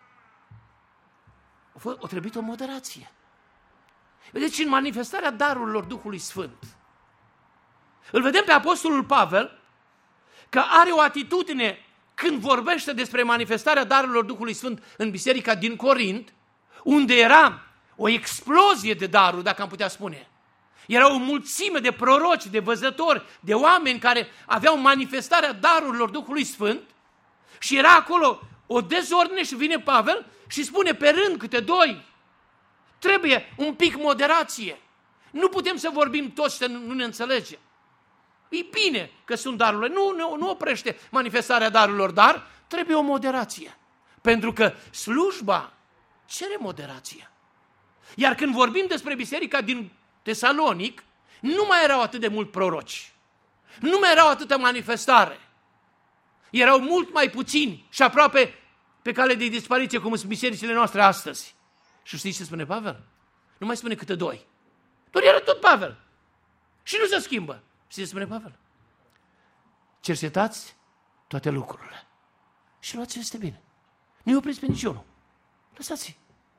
a, fost, a trebuit o moderație. Vedeți, în manifestarea darurilor Duhului Sfânt, îl vedem pe Apostolul Pavel că are o atitudine când vorbește despre manifestarea darurilor Duhului Sfânt în biserica din Corint, unde era o explozie de daruri, dacă am putea spune. Era o mulțime de proroci, de văzători, de oameni care aveau manifestarea darurilor Duhului Sfânt și era acolo o dezordine și vine Pavel Și spune pe rând câte doi. Trebuie un pic moderație. Nu putem să vorbim toți să nu ne înțelegem. E bine că sunt darurile. Nu, nu, nu oprește manifestarea darurilor, dar trebuie o moderație. Pentru că slujba cere moderație. Iar când vorbim despre biserica din Tesalonic, nu mai erau atât de mult proroci. Nu mai erau atâtă manifestare. Erau mult mai puțini și aproape pe cale de dispariție, cum sunt bisericile noastre astăzi. Și știți ce spune Pavel? Nu mai spune câte doi. Doar era tot Pavel. Și nu se schimbă. Știți ce spune Pavel? Cercetați toate lucrurile. Și luați ce este bine. Nu-i opriți pe niciunul. Lăsați-i.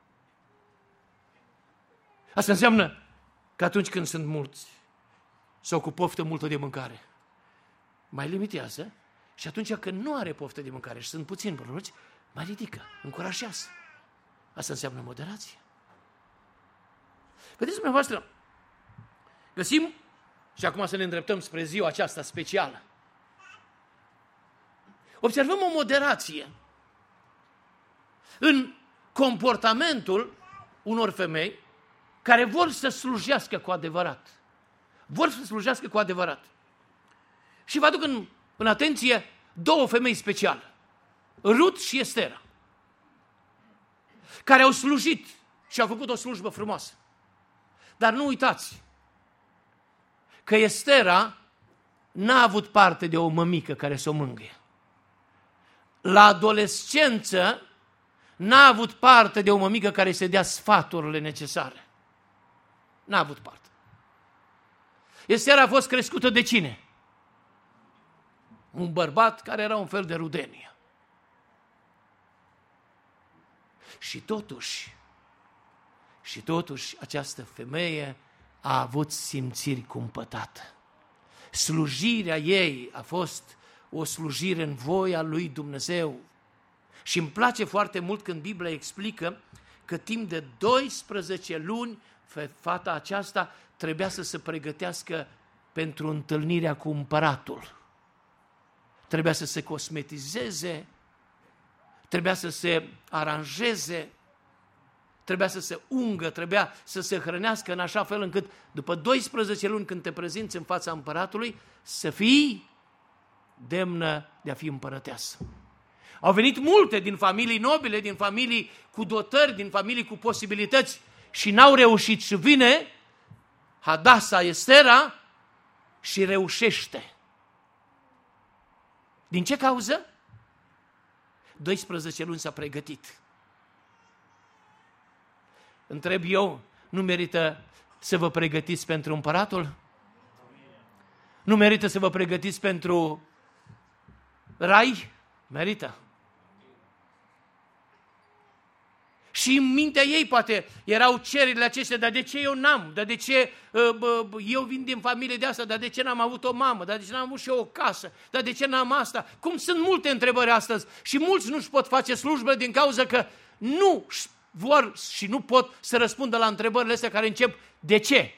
Asta înseamnă că atunci când sunt mulți sau cu poftă multă de mâncare, mai limitează, și atunci când nu are poftă de mâncare și sunt puțini proroci, mai ridică, încurajează. Asta înseamnă moderație. Vedeți dumneavoastră, găsim, și acum să ne îndreptăm spre ziua aceasta specială, observăm o moderație în comportamentul unor femei care vor să slujească cu adevărat. Vor să slujească cu adevărat. Și vă aduc în, în atenție două femei speciale, Rut și Estera, care au slujit și au făcut o slujbă frumoasă. Dar nu uitați că Estera n-a avut parte de o mămică care să o mângâie. La adolescență n-a avut parte de o mămică care să dea sfaturile necesare. N-a avut parte. Estera a fost crescută de cine? Un bărbat care era un fel de rudenie. Și totuși, și totuși această femeie a avut simțiri cumpătată. Slujirea ei a fost o slujire în voia lui Dumnezeu. Și îmi place foarte mult când Biblia explică că timp de doisprezece luni fata aceasta trebuia să se pregătească pentru întâlnirea cu împăratul. Trebuia să se cosmetizeze, trebuia să se aranjeze, trebuia să se ungă, trebuia să se hrănească în așa fel încât după doisprezece luni când te prezinți în fața împăratului să fii demnă de a fi împărăteasă. Au venit multe din familii nobile, din familii cu dotări, din familii cu posibilități și n-au reușit și vine Hadasa Estera și reușește. Din ce cauză? doisprezece luni s-a pregătit. Întreb eu, nu merită să vă pregătiți pentru împăratul? Nu merită să vă pregătiți pentru rai? Merită. Și în mintea ei poate erau cererile acestea, dar de ce eu n-am? Dar de ce uh, eu vin din familie de asta? Dar de ce n-am avut o mamă? Dar de ce n-am avut și eu o casă? Dar de ce n-am asta? Cum sunt multe întrebări astăzi și mulți nu-și pot face slujbă din cauza că nu vor și nu pot să răspundă la întrebările astea care încep de ce?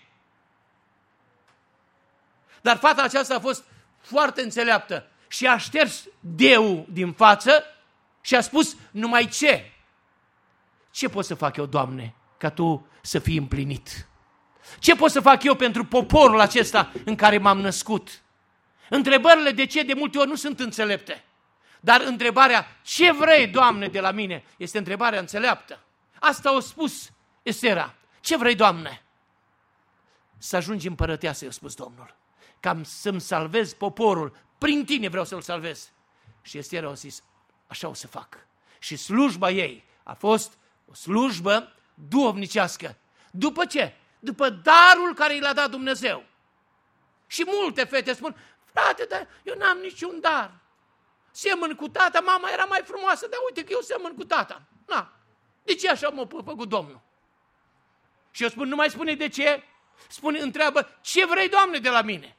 Dar fata aceasta a fost foarte înțeleaptă și a șters deul din față și a spus numai ce? Ce pot să fac eu, Doamne, ca Tu să fii împlinit? Ce pot să fac eu pentru poporul acesta în care m-am născut? Întrebările de ce de multe ori nu sunt înțelepte. Dar întrebarea, ce vrei, Doamne, de la mine, este întrebarea înțeleaptă. Asta a spus Estera. Ce vrei, Doamne? Să ajungi împărăteasă, i-a spus Domnul. Cam să-mi salvez poporul. Prin Tine vreau să-l salvez. Și Estera a zis, așa o să fac. Și slujba ei a fost o slujbă duhovnicească. După ce? După darul care i l-a dat Dumnezeu. Și multe fete spun, frate, dar eu n-am niciun dar. Semăn cu tata, mama era mai frumoasă, dar uite că eu semăn cu tata. Na, de ce așa m-a făcut Domnul? Și eu spun, nu mai spune de ce, spune, întreabă, ce vrei, Doamne, de la mine?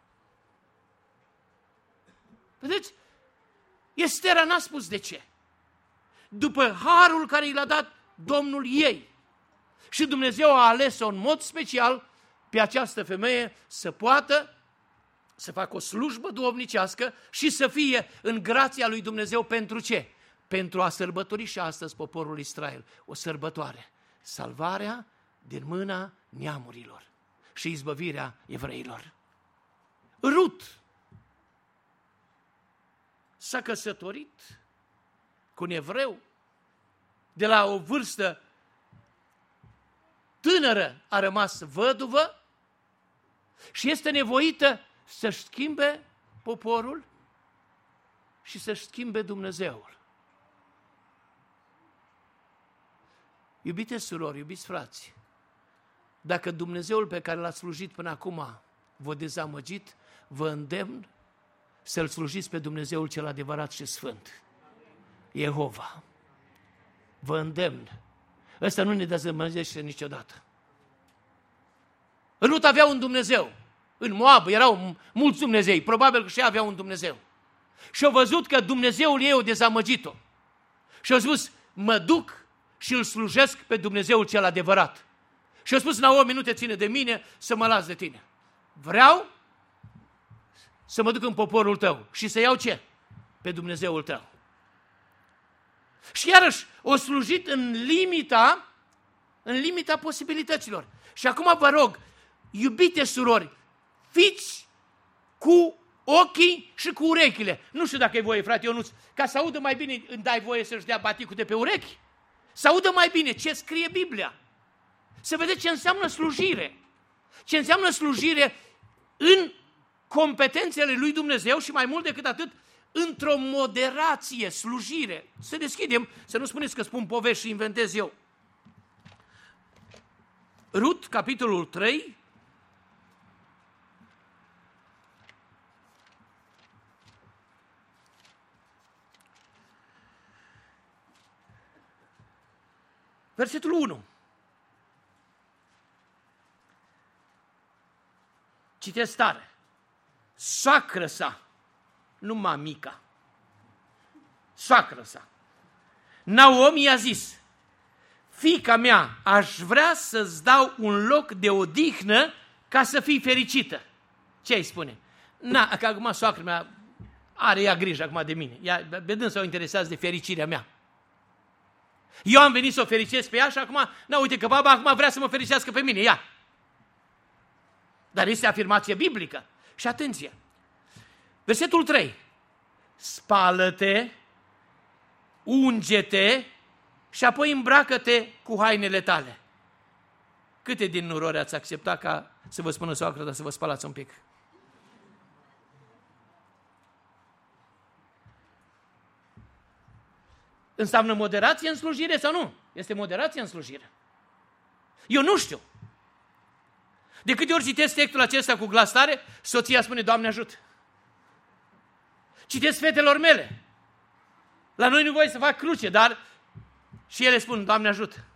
Vedeți? Estera n-a spus de ce. După harul care i l-a dat Domnul ei. Și Dumnezeu a ales-o în mod special pe această femeie să poată să facă o slujbă duhovnicească și să fie în grația lui Dumnezeu pentru ce? pentru a sărbători și astăzi poporul Israel o sărbătoare. Salvarea din mâna neamurilor și izbăvirea evreilor. Rut s-a căsătorit cu un evreu, de la o vârstă tânără a rămas văduvă și este nevoită să-și schimbe poporul și să-și schimbe Dumnezeul. Iubite surori, iubiți frați, dacă Dumnezeul pe care l-a slujit până acum v-a dezamăgit, vă îndemn să-L slujiți pe Dumnezeul cel adevărat și sfânt, Jehova. Vă îndemn. Ăsta nu ne dezamăgește niciodată. Rut avea un Dumnezeu. În Moab erau mulți Dumnezei. Probabil că și ea avea un Dumnezeu. Și au văzut că Dumnezeul ei o dezamăgit-o. Și au spus, mă duc și îl slujesc pe Dumnezeul cel adevărat. Și au spus, Naomi, nu te ține de mine, să mă las de tine. Vreau să mă duc în poporul tău și să iau ce? Pe Dumnezeul tău. Și iarăși o slujit în limita, în limita posibilităților. Și acum vă rog, iubite surori, fiți cu ochii și cu urechile. Nu știu dacă e voie, frate Ionuț, ca să audă mai bine, îmi dai voie să-și dea baticul de pe urechi? Să audă mai bine ce scrie Biblia. Să vedeți ce înseamnă slujire. Ce înseamnă slujire în competențele lui Dumnezeu și mai mult decât atât, într-o moderație, slujire. Să deschidem, să nu spuneți că spun povești și inventez eu. Rut, capitolul trei. Versetul unu. Citesc tare. Soacră sa, nu mamica, soacră sa. Naomi i-a zis, fiica mea, aș vrea să-ți dau un loc de odihnă ca să fii fericită. Ce îi spune? Na, că acum soacră mea are ea grijă acum de mine. Ea, vedând să o interesează de fericirea mea. Eu am venit să o fericesc pe ea și acum, na, uite că baba acum vrea să mă fericească pe mine, ia. Dar este afirmație biblică. Și atenție, versetul trei, spală-te, unge-te și apoi îmbracă-te cu hainele tale. Câte din nurori ați acceptat ca să vă spună soacră, dar să vă spălați un pic? Înseamnă moderație în slujire sau nu? Este moderație în slujire. Eu nu știu. De câte ori citesc textul acesta cu glas tare, soția spune, Doamne ajută. Citesc fetelor mele. La noi nu voie să fac cruce, dar și ele spun, Doamne ajută.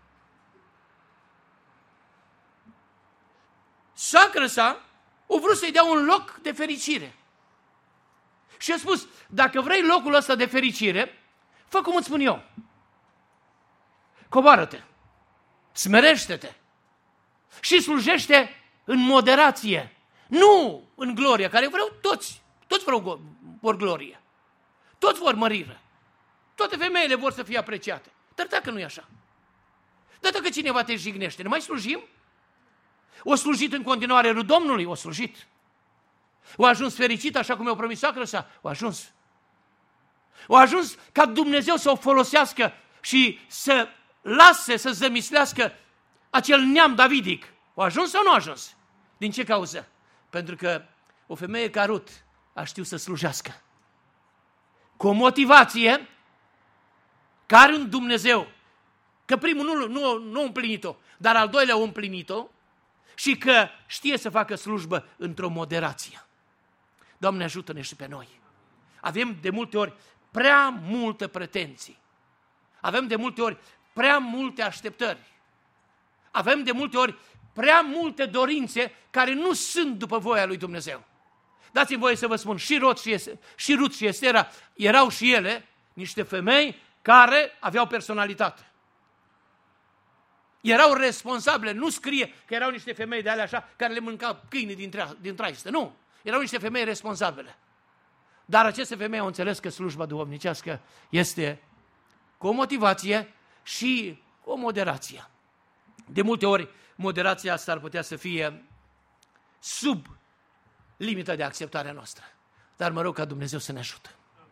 Soacră sa o vrut să-i dea un loc de fericire. Și a spus, dacă vrei locul ăsta de fericire, fă cum îți spun eu. Coboară-te, smerește-te și slujește în moderație, nu în glorie, care vreau toți, toți vreau, vor glorie, toți vor mărire, toate femeile vor să fie apreciate, dar dacă nu e așa, dar dacă cineva te jignește, ne mai slujim? O slujit în continuare lui Domnului, o slujit, o ajuns fericit așa cum i-a promis soacră sa, o ajuns, o ajuns ca Dumnezeu să o folosească și să lase să zămislească acel neam davidic, o ajuns sau nu a ajuns? Din ce cauză? Pentru că o femeie ca Rut a știut să slujească. Cu o motivație care un Dumnezeu, că primul nu, nu, nu a împlinit-o, dar al doilea a împlinit-o și că știe să facă slujbă într-o moderație. Doamne, ajută-ne și pe noi. Avem de multe ori prea multe pretenții. Avem de multe ori prea multe așteptări. Avem de multe ori prea multe dorințe care nu sunt după voia lui Dumnezeu. Dați-mi voie să vă spun, și Rut și, Ester, și, Rut și Estera erau și ele niște femei care aveau personalitate. Erau responsabile, nu scrie că erau niște femei de alea așa care le mâncau câinii din, din traistă, nu. Erau niște femei responsabile. Dar aceste femei au înțeles că slujba duhovnicească este cu o motivație și cu o moderație. De multe ori, moderația asta ar putea să fie sub limita de acceptare a noastră. Dar mă rog ca Dumnezeu să ne ajute.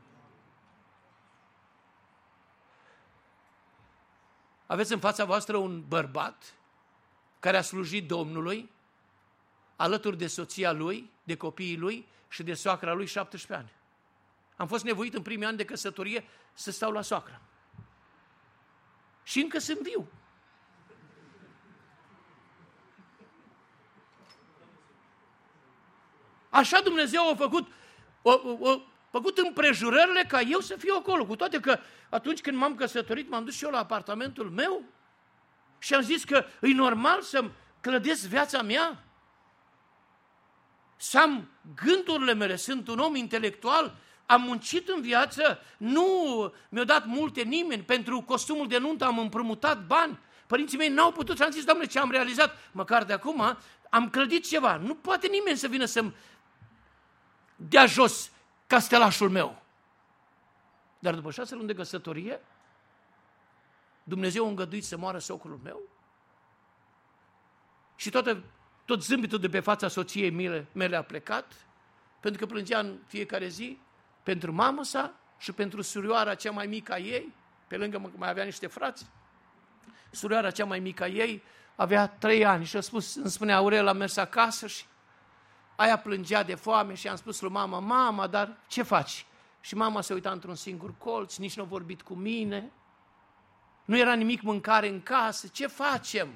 Aveți în fața voastră un bărbat care a slujit Domnului alături de soția lui, de copiii lui și de soacra lui șaptesprezece ani. Am fost nevoit în primii ani de căsătorie să stau la soacră. Și încă sunt viu. Așa Dumnezeu a făcut, a, a, a făcut împrejurările ca eu să fiu acolo. Cu toate că atunci când m-am căsătorit, m-am dus și eu la apartamentul meu și am zis că e normal să-mi clădesc viața mea, să am gândurile mele, sunt un om intelectual, am muncit în viață, nu mi-a dat multe nimeni, pentru costumul de nuntă am împrumutat bani, părinții mei n-au putut și am zis, Doamne, ce am realizat, măcar de acum am clădit ceva, nu poate nimeni să vină să-mi dea jos castelașul meu. Dar după șase luni de căsătorie, Dumnezeu a îngăduit să moară socrul meu și toată, tot zâmbetul de pe fața soției mele, mele a plecat, pentru că plângea în fiecare zi pentru mamă sa și pentru surioara cea mai mică a ei, pe lângă mai avea niște frați. Surioara cea mai mică a ei avea trei ani și a spus, îmi spunea, Aurel, am mers acasă și aia plângea de foame și am spus lui mama, mama, dar ce faci? Și mama se uita într-un singur colț, nici nu a vorbit cu mine, nu era nimic mâncare în casă, ce facem?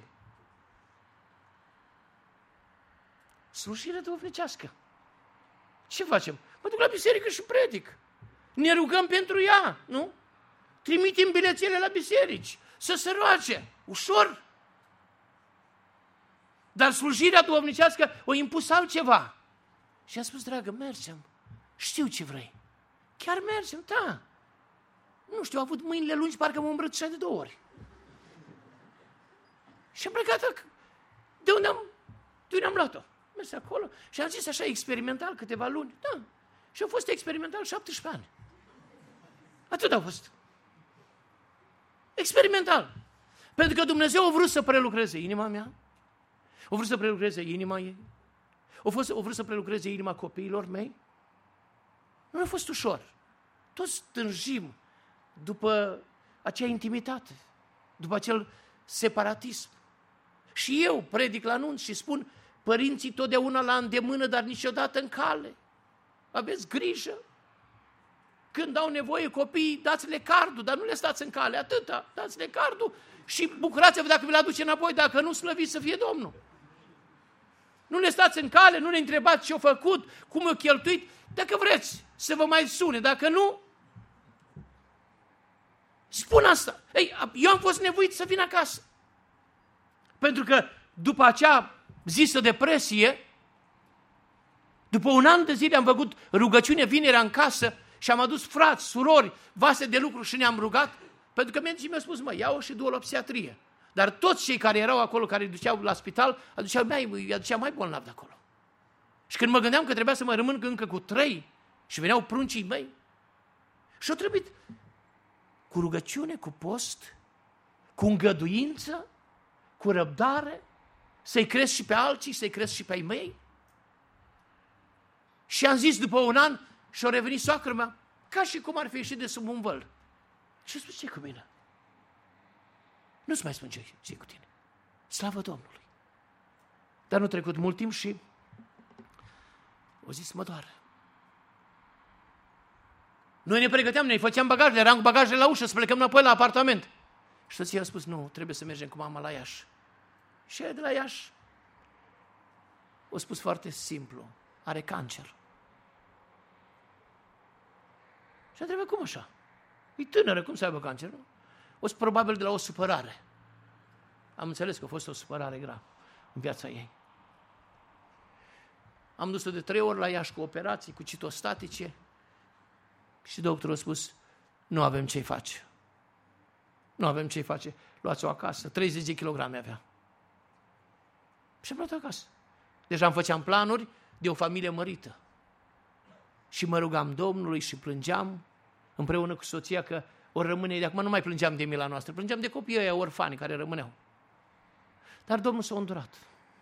Slujire duhovnicească. Ce facem? Mă duc la biserică și predic. Ne rugăm pentru ea, nu? Trimitem bilețele la biserici, să se roage, ușor. Dar slujirea duhovnicească o impus altceva. Și a spus, dragă, mergem, știu ce vrei. Chiar mergem, da. Nu știu, am avut mâinile lungi, parcă m-am îmbrățișat de două ori. Și am plecat de unde am, de unde am luat-o. Mers acolo și am zis așa, experimental, câteva luni. Da, și a fost experimental șaptesprezece ani. Atât a fost. Experimental. Pentru că Dumnezeu a vrut să prelucreze inima mea, a vrut să prelucreze inima ei, a, fost, a vrut să prelucreze inima copiilor mei. Nu a fost ușor. Toți tânjim după acea intimitate, după acel separatism. Și eu predic la anunț și spun, părinții totdeauna la îndemână, dar niciodată în cale. Aveți grijă. Când au nevoie copiii, dați-le cardul, dar nu le stați în cale, atâta. Dați-le cardul și bucurați-vă dacă vi-l aduce înapoi, dacă nu, slăviți să fie Domnul. Nu le stați în cale, nu le întrebați ce-au făcut, cum au cheltuit, dacă vreți să vă mai sune, dacă nu, spun asta. Ei, eu am fost nevoit să vin acasă. Pentru că după acea zisă depresie, după un an de zile am făcut rugăciune vinerea în casă și am adus frați, surori, vase de lucru și ne-am rugat, pentru că medicii mi-au spus, mă, ia-o și du-o la psihiatrie. Dar toți cei care erau acolo, care îi duceau la spital, aduceau mai, îi aduceau mai bolnavi de acolo. Și când mă gândeam că trebuia să mă rămân încă cu trei și veneau pruncii mei, și-au trebuit cu rugăciune, cu post, cu îngăduință, cu răbdare, să-i cresc și pe alții, să-i cresc și pe ai mei. Și am zis după un an, și-a revenit soacră mea, ca și cum ar fi ieșit de sub un văl. Și a spus, ce cu mine? Nu-ți mai spun ce e cu tine. Slavă Domnului. Dar nu a trecut mult timp și o zis, mă doare. Noi ne pregăteam, ne făceam bagajele, eram cu bagajele la ușă, să plecăm înapoi la apartament. Și soția a spus, nu, trebuie să mergem cu mama la Iași. Și ea de la Iași a spus foarte simplu, are cancer. Și a întrebat, cum așa? E tânără, cum să aibă cancer, nu? O să probabil de la o supărare. Am înțeles că a fost o supărare gravă în viața ei. Am dus-o de trei ori la Iași cu operații, cu citostatice și doctorul a spus, nu avem ce-i face. Nu avem ce-i face. Luați-o acasă. treizeci de kilograme avea. Și am luat-o acasă. Deja îmi făceam planuri de o familie mărită. Și mă rugam Domnului și plângeam împreună cu soția că ori rămâne, de acum nu mai plângeam de mila noastră, plângeam de copiii ăia orfani care rămâneau. Dar Domnul s-a îndurat.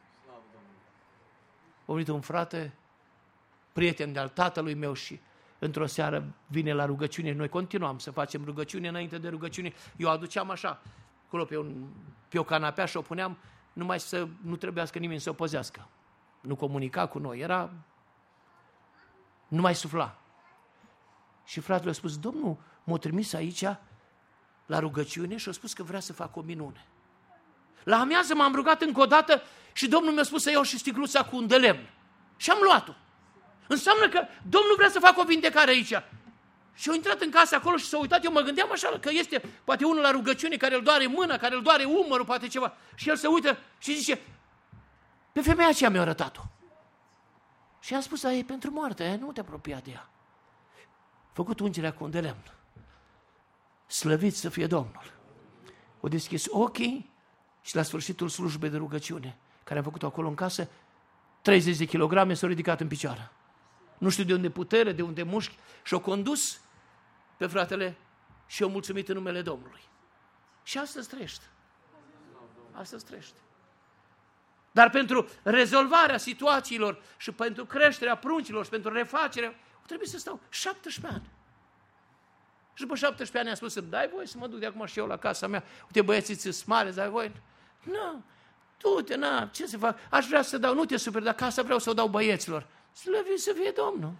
A venit un frate, prieten de-al tatălui meu și într-o seară vine la rugăciune. Noi continuam să facem rugăciune înainte de rugăciune. Eu aduceam așa, acolo pe, un, pe o canapea și o puneam, numai să nu trebuiască nimeni să o păzească. Nu comunica cu noi, era... Nu mai sufla. Și fratele a spus, Domnul m-a trimis aici la rugăciune și a spus că vrea să fac o minune. La amiază m-am rugat încă o dată și Domnul mi-a spus să iau și sticluța cu un de lemn. Și am luat-o. Înseamnă că Domnul vrea să facă o vindecare aici. Și au intrat în casă acolo și s-a uitat, eu mă gândeam așa că este poate unul la rugăciune care îl doare mâna, care îl doare umărul, poate ceva. Și el se uită și zice, pe femeia aceea mi-a arătat-o. Și am spus, e pentru moarte, nu te apropia de ea. Făcut ungerea cu un de lemn. Slăvit să fie Domnul. O deschis ochii și la sfârșitul slujbei de rugăciune, care am făcut-o acolo în casă, treizeci de kilograme s-au ridicat în picioare. Nu știu de unde putere, de unde mușchi, și-au condus pe fratele și au mulțumit în numele Domnului. Și astăzi trăiește. Astăzi trăiește. Dar pentru rezolvarea situațiilor și pentru creșterea pruncilor și pentru refacerea, trebuie să stau șaptesprezece ani. Și după șaptesprezece ani am spus să-mi dai voie să mă duc de acum și eu la casa mea. Uite, băieții ți-s mare, dai voie? Nu, du-te, na, ce să fac? Aș vrea să dau, nu te super, dar casa vreau să o dau băieților. Slăvit să fie Domnul.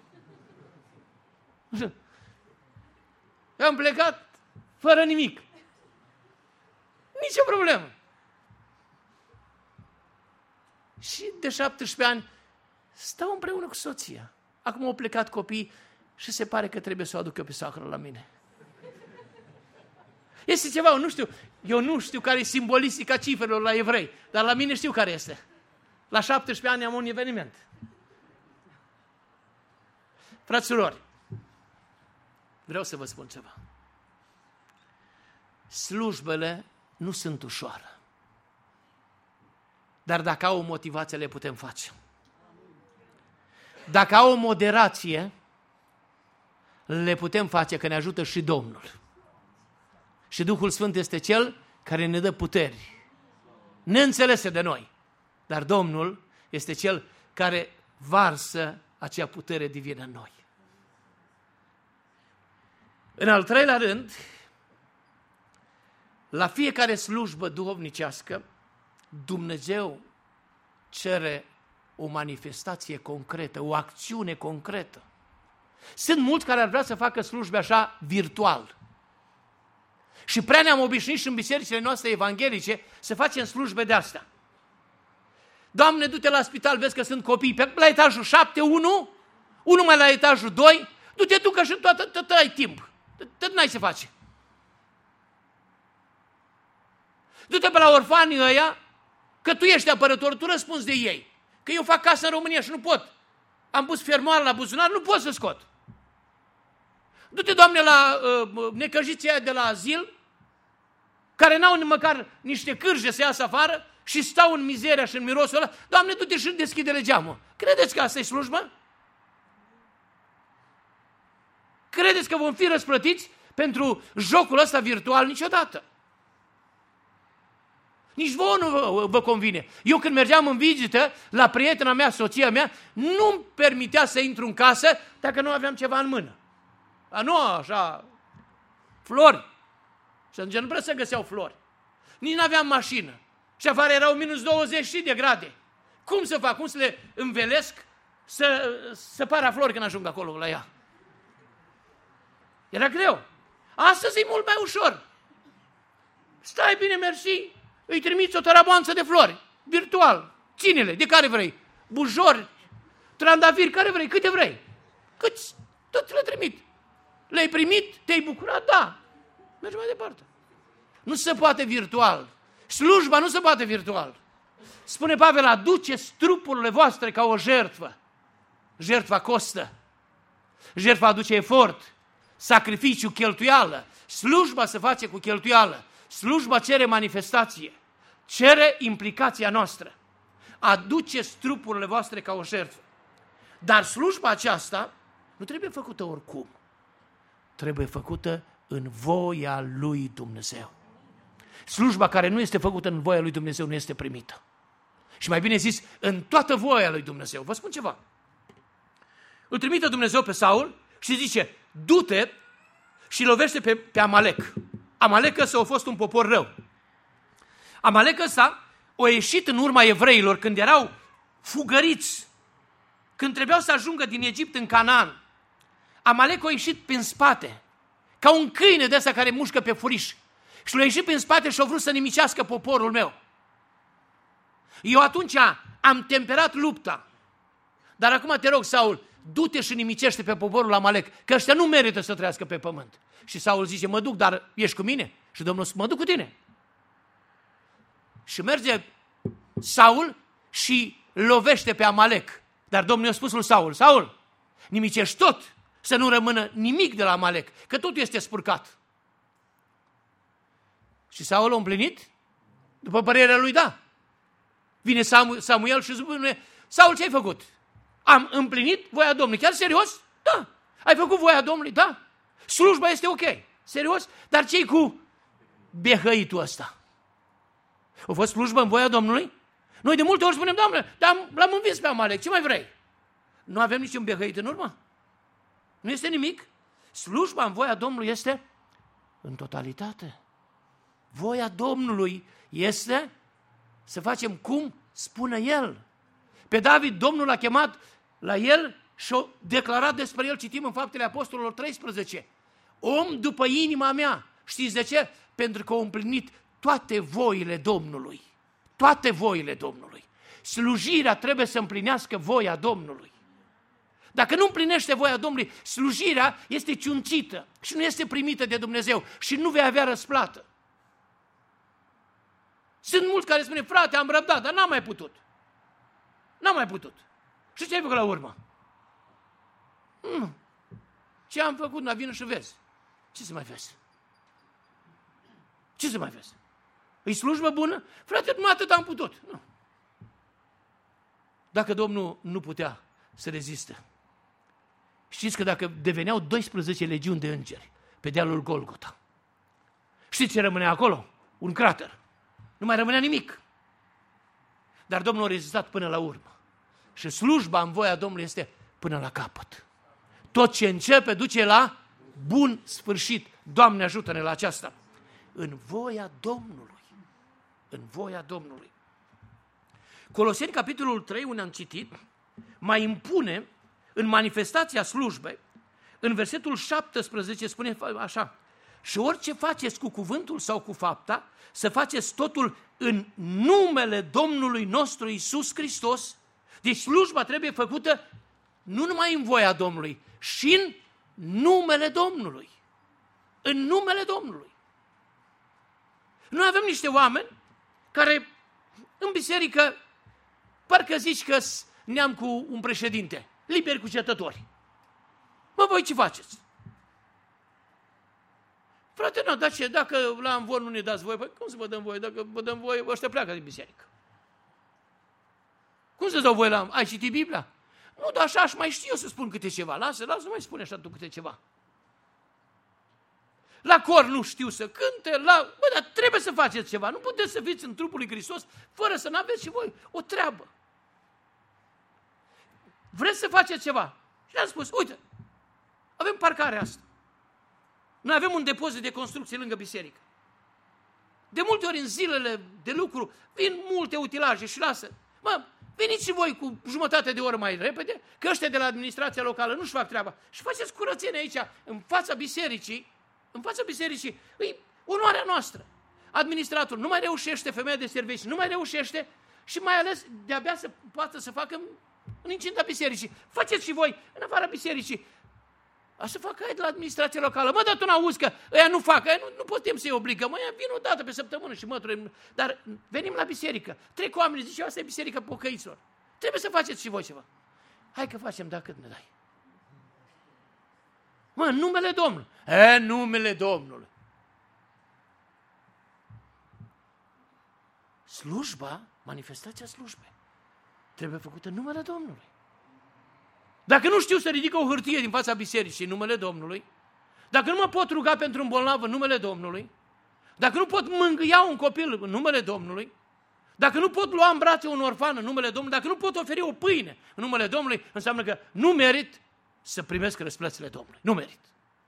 Eu am plecat fără nimic. Nici o problemă. Și de șaptesprezece ani stau împreună cu soția. Acum au plecat copii și se pare că trebuie să o aduc eu pe soacră la mine. Este ceva, nu știu, eu nu știu care e simbolistica cifrelor la evrei, dar la mine știu care este. La șaptesprezece ani am un eveniment. Fraților, vreau să vă spun ceva. Slujbele nu sunt ușoare. Dar dacă au o motivație, le putem face. Dacă au o moderație, le putem face, că ne ajută și Domnul. Și Duhul Sfânt este Cel care ne dă puteri, neînțelese de noi. Dar Domnul este Cel care varsă acea putere divină în noi. În al treilea rând, la fiecare slujbă duhovnicească, Dumnezeu cere o manifestație concretă, o acțiune concretă. Sunt mulți care ar vrea să facă slujbe așa virtual. Și prea ne-am obișnuit și în bisericile noastre evanghelice să facem slujbe de astea. Doamne, du-te la spital, vezi că sunt copii pe, la etajul șapte, unu, unul mai la etajul doi, du-te tu că și toată, tot ai timp. Tot n-ai să faci. Du-te pe la orfanii ăia, că tu ești apărător, tu răspunzi de ei. Că eu fac casă în România și nu pot. Am pus fermoară la buzunar, nu pot să scot. Du-te, Doamne, la uh, necăjiții aia de la azil, care n-au măcar niște cârje să iasă afară și stau în mizeria și în mirosul ăla. Doamne, du-te și deschide-le geamul. Credeți că asta e slujbă? Credeți că vom fi răsplătiți pentru jocul ăsta virtual? Niciodată. Nici vouă nu vă, vă convine. Eu când mergeam în vizită la prietena mea, soția mea, nu-mi permitea să intru în casă dacă nu aveam ceva în mână. A, nu așa, flori. Și atunci nu prea se găseau flori. Nici nu aveam mașină. Și afară erau minus douăzeci de grade. Cum să fac? Cum să le învelesc să, să pară flori când ajung acolo la ea? Era greu. Astăzi e mult mai ușor. Stai bine, mersi, îi trimiți o taraboanță de flori, virtual, ține-le, de care vrei, bujori, trandafiri, care vrei, câte vrei. Câți, tot le trimit. Le-ai primit? Te-ai bucurat? Da. Mergi mai departe. Nu se poate virtual. Slujba nu se poate virtual. Spune Pavel, aduceți trupurile voastre ca o jertfă. Jertfa costă. Jertfa aduce efort, sacrificiu, cheltuială. Slujba se face cu cheltuială. Slujba cere manifestație. Cere implicația noastră. Aduceți trupurile voastre ca o jertfă. Dar slujba aceasta nu trebuie făcută oricum. Trebuie făcută în voia lui Dumnezeu. Slujba care nu este făcută în voia lui Dumnezeu nu este primită. Și mai bine zis, în toată voia lui Dumnezeu. Vă spun ceva. Îl trimite Dumnezeu pe Saul și zice, du-te și lovește pe, pe Amalek. Amalek ăsta a fost un popor rău. Amalek ăsta a ieșit în urma evreilor când erau fugăriți, când trebuiau să ajungă din Egipt în Canaan. Amalek a ieșit prin spate, ca un câine de ăsta care mușcă pe furiș. Și l-a ieșit prin spate și a vrut să nimicească poporul meu. Eu atunci am temperat lupta. Dar acum te rog, Saul, du-te și nimicește pe poporul Amalek, că ăștia nu merită să trăiască pe pământ. Și Saul zice, mă duc, dar ești cu mine? Și Domnul spune, mă duc cu tine. Și merge Saul și lovește pe Amalek. Dar Domnul i-a spus lui Saul, Saul, nimicești tot, să nu rămână nimic de la Amalek, că totul este spurcat. Și Saul a împlinit? După părerea lui, da. Vine Samuel și spune, Saul, ce ai făcut? Am împlinit voia Domnului. Chiar serios? Da. Ai făcut voia Domnului? Da. Slujba este ok. Serios? Dar ce-i cu behăitul ăsta? A fost slujbă în voia Domnului? Noi de multe ori spunem, Doamne, dar l-am învins pe Amalek, ce mai vrei? Nu avem niciun behăit în urmă? Nu este nimic? Slujba în voia Domnului este în totalitate. Voia Domnului este să facem cum spune El. Pe David, Domnul l-a chemat la el și a declarat despre el, citim în Faptele Apostolilor treisprezece, om după inima mea. Știți de ce? Pentru că a împlinit toate voile Domnului. Toate voile Domnului. Slujirea trebuie să împlinească voia Domnului. Dacă nu împlinește voia Domnului, slujirea este ciuncită și nu este primită de Dumnezeu și nu vei avea răsplată. Sunt mulți care spune, frate, am răbdat, dar n-am mai putut. N-am mai putut. Și ce ai făcut la urmă? Hmm. Ce am făcut? Na, vină și vezi. Ce să mai vezi? Ce să mai vezi? E slujbă bună? Frate, numai atât am putut. Nu. Dacă Domnul nu putea să reziste. Știți că dacă deveneau doisprezece legiuni de îngeri pe dealul Golgota, știți ce rămânea acolo? Un crater. Nu mai rămânea nimic. Dar Domnul a rezistat până la urmă. Și slujba în voia Domnului este până la capăt. Tot ce începe duce la bun sfârșit. Doamne, ajută-ne la aceasta. În voia Domnului. În voia Domnului. Coloseni, capitolul trei, unde am citit, mai impune în manifestația slujbei, în versetul șaptesprezece spune așa, și orice faceți cu cuvântul sau cu fapta, să faceți totul în numele Domnului nostru Iisus Hristos. Deci slujba trebuie făcută nu numai în voia Domnului, și în numele Domnului. În numele Domnului. Noi avem niște oameni care în biserică parcă zici că neam cu un președinte, liberi cugetători. Mă, voi ce faceți? Frate, nu, dar ce, dacă la învor nu ne dați voie, păi cum să vă dăm voie? Dacă vă dăm voie, ăștia pleacă din biserică. Cum să dau voie la... Ai citit Biblia? Nu, dar așa aș mai știu eu să spun câte ceva. Lasă, lasă, nu mai spune așa tu câte ceva. La cor nu știu să cânte, la... Bă, dar trebuie să faceți ceva. Nu puteți să fiți în trupul lui Hristos fără să n-aveți și voi o treabă. Vreți să faceți ceva? Și le-am spus, uite, avem parcarea asta. Noi avem un depozit de construcție lângă biserică. De multe ori în zilele de lucru vin multe utilaje și lasă. Mă, veniți și voi cu jumătate de oră mai repede, că ăștia de la administrația locală nu-și fac treaba. Și faceți curățenie aici, în fața bisericii, în fața bisericii, e onoarea noastră. Administratorul nu mai reușește, femeia de serviciu nu mai reușește și mai ales de-abia să poată să facă în, în incinta bisericii. Faceți și voi în afara bisericii. A să facă aia de la administrația locală. Mă, dar tu n-auzi că ăia nu fac, ăia nu, nu putem să-i obligăm. Mă, vin o dată pe săptămână și mătură. Dar venim la biserică. Trec oamenii, zice, asta e biserica pocăiților. Trebuie să faceți și voi ceva. Hai că facem, dacă ne dai. Mă, în numele Domnului. E, în numele Domnului. Slujba, manifestația slujbei, trebuie făcută în numele Domnului. Dacă nu știu să ridic o hârtie din fața bisericii în numele Domnului, dacă nu mă pot ruga pentru un bolnav în numele Domnului, dacă nu pot mângâia un copil în numele Domnului, dacă nu pot lua în brațe un orfan în numele Domnului, dacă nu pot oferi o pâine în numele Domnului, înseamnă că nu merit să primesc răsplățile Domnului. Nu merit.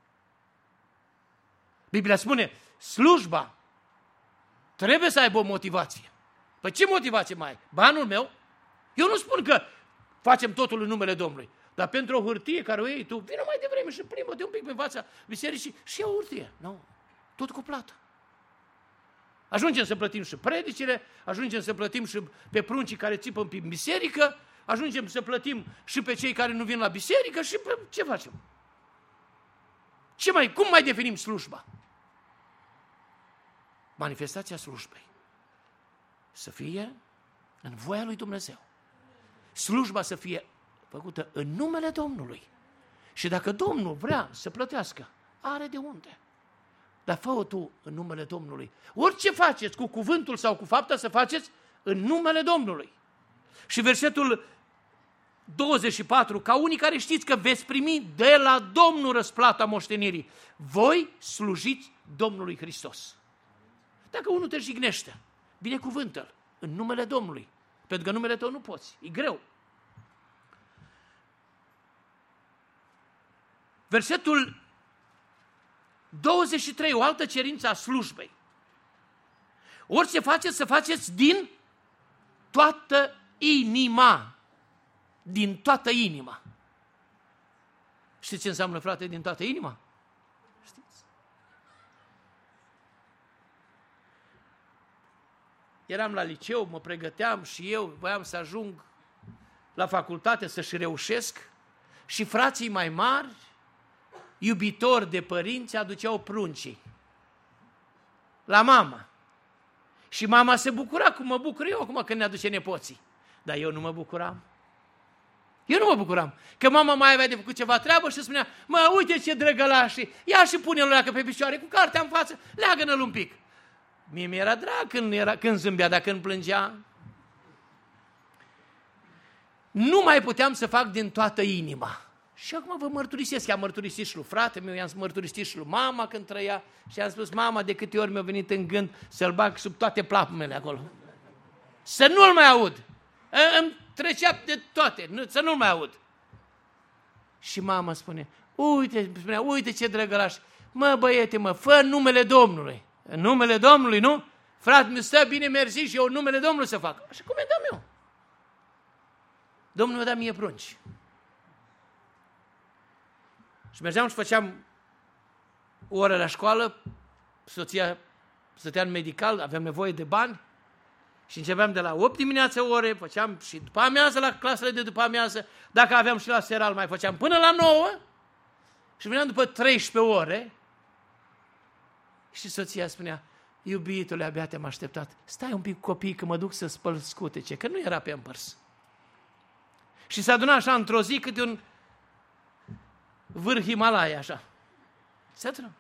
Biblia spune, slujba trebuie să aibă o motivație. Păi ce motivație mai ai? Banul meu? Eu nu spun că facem totul în numele Domnului, dar pentru o hârtie care o iei tu, vină mai devreme și plimbă-te un pic pe fața bisericii și ia o hârtie. Nu, tot cu plată. Ajungem să plătim și predicile, ajungem să plătim și pe pruncii care țipă în biserică, ajungem să plătim și pe cei care nu vin la biserică și ce facem? Ce mai, cum mai definim slujba? Manifestația slujbei să fie în voia lui Dumnezeu. Slujba să fie făcută în numele Domnului. Și dacă Domnul vrea să plătească, are de unde. Dar fă-o tu în numele Domnului. Orice faceți, cu cuvântul sau cu fapta, să faceți în numele Domnului. Și versetul douăzeci și patru, ca unii care știți că veți primi de la Domnul răsplata moștenirii, voi slujiți Domnului Hristos. Dacă unul te jignește, binecuvântă-l în numele Domnului, pentru că în numele tău nu poți, e greu. Versetul douăzeci și trei, o altă cerință a slujbei. Orice faceți, să faceți din toată inima. Din toată inima. Știți ce înseamnă, frate, din toată inima? Știți? Eram la liceu, mă pregăteam și eu, voiam să ajung la facultate, să-și reușesc, și frații mai mari, iubitori de părinți, aduceau pruncii la mama. Și mama se bucura cum mă bucur eu acum când ne aduce nepoții. Dar eu nu mă bucuram. Eu nu mă bucuram. Că mama mai avea de făcut ceva treabă și spunea, mă, uite ce drăgălașii, ia și pune-l leacă pe picioare, cu cartea în față, leagă-ne-l un pic. Mie mi-era drag când, era, când zâmbea, dar când plângea. Nu mai puteam să fac din toată inima. Și acum vă mărturisesc, i-am mărturisit și lui frate meu, i-am mărturisit și lui mama când trăia și am spus, mama, de câte ori mi-a venit în gând să-l bag sub toate plapumele acolo. Să nu-l mai aud. Îmi trecea de toate, să nu-l mai aud. Și mama spune, uite, spunea, uite ce drăgălaș, mă băiete, mă, fă numele Domnului. În numele Domnului, nu? Frate, mi stă bine, mersi și eu în numele Domnului să fac. Așa cum mi-am eu. Domnul mi-a dat mie prunci. Și mergeam și făceam o oră la școală, soția stătea în medical, aveam nevoie de bani și începeam de la opt dimineața ore, făceam și după amiază la clasele de după amiază, dacă aveam și la seral mai făceam până la nouă și veneam după treisprezece ore și soția spunea, iubitule, abia te-am așteptat, stai un pic copii că mă duc să spăl scutece, că nu era Pampers. Și se aduna așa într-o zi câte un vârf Himalaya, așa. Se adună.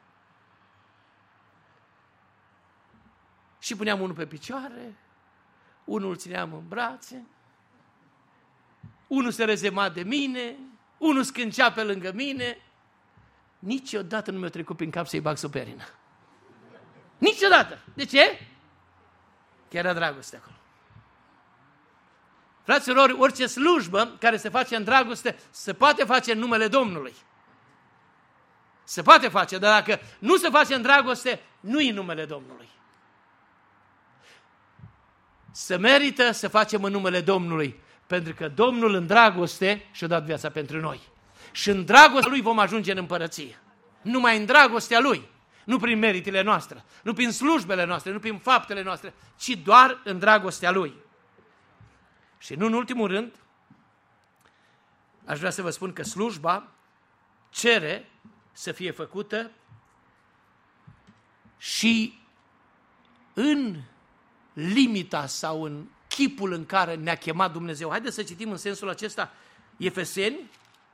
Și puneam unul pe picioare, unul îl țineam în brațe, unul se rezema de mine, unul scâncea pe lângă mine. Niciodată nu mi-a trecut prin cap să-i bag superină. Niciodată. De ce? Că era dragoste acolo. Fraților, orice slujbă care se face în dragoste se poate face în numele Domnului. Se poate face, dar dacă nu se face în dragoste, nu e în numele Domnului. Se merită să facem în numele Domnului, pentru că Domnul în dragoste și-a dat viața pentru noi. Și în dragostea Lui vom ajunge în împărăție. Numai în dragostea Lui, nu prin meritele noastre, nu prin slujbele noastre, nu prin faptele noastre, ci doar în dragostea Lui. Și nu în ultimul rând, aș vrea să vă spun că slujba cere să fie făcută și în limita sau în chipul în care ne-a chemat Dumnezeu. Haideți să citim în sensul acesta Efeseni,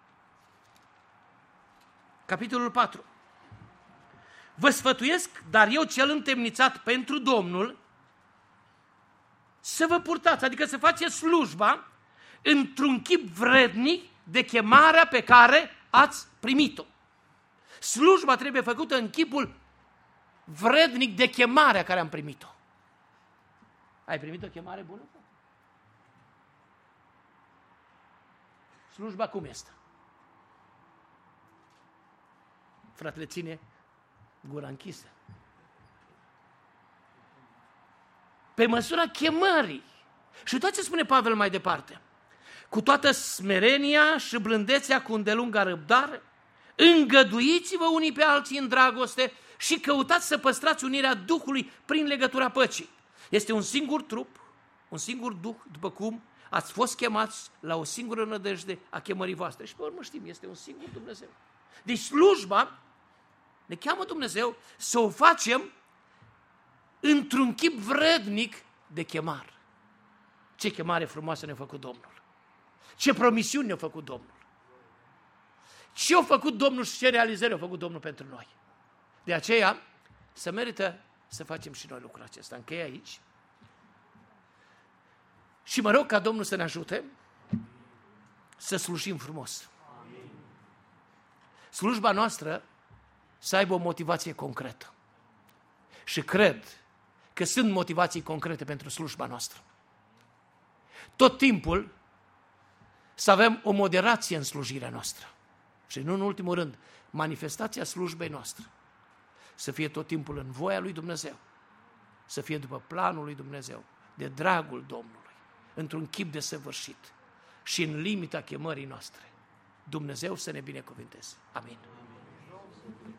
capitolul patru. Vă sfătuiesc, dar eu cel întemnițat pentru Domnul, să vă purtați, adică să faceți slujba într-un chip vrednic de chemarea pe care ați primit-o. Slujba trebuie făcută în chipul vrednic de chemarea care am primit-o. Ai primit o chemare bună? Slujba cum este? Fratele ține gura închisă. Pe măsura chemării. Și uitați ce spune Pavel mai departe. Cu toată smerenia și blândețea, cu îndelungă răbdare, îngăduiți-vă unii pe alții în dragoste și căutați să păstrați unirea Duhului prin legătura păcii. Este un singur trup, un singur Duh, după cum ați fost chemați la o singură nădejde a chemării voastre. Și pe urmă știm, este un singur Dumnezeu. Deci slujba ne cheamă Dumnezeu să o facem într-un chip vrednic de chemare. Ce chemare frumoasă ne-a făcut Domnul! Ce promisiuni ne-a făcut Domnul! Ce a făcut Domnul și ce realizări a făcut Domnul pentru noi! De aceea, se merită să facem și noi lucrul acesta. Închei aici. Și mă rog ca Domnul să ne ajute să slujim frumos. Slujba noastră să aibă o motivație concretă. Și cred că sunt motivații concrete pentru slujba noastră. Tot timpul să avem o moderație în slujirea noastră. Și nu în ultimul rând, manifestația slujbei noastre să fie tot timpul în voia lui Dumnezeu, să fie după planul lui Dumnezeu, de dragul Domnului, într-un chip desăvârșit și în limita chemării noastre. Dumnezeu să ne binecuvânteze. Amin.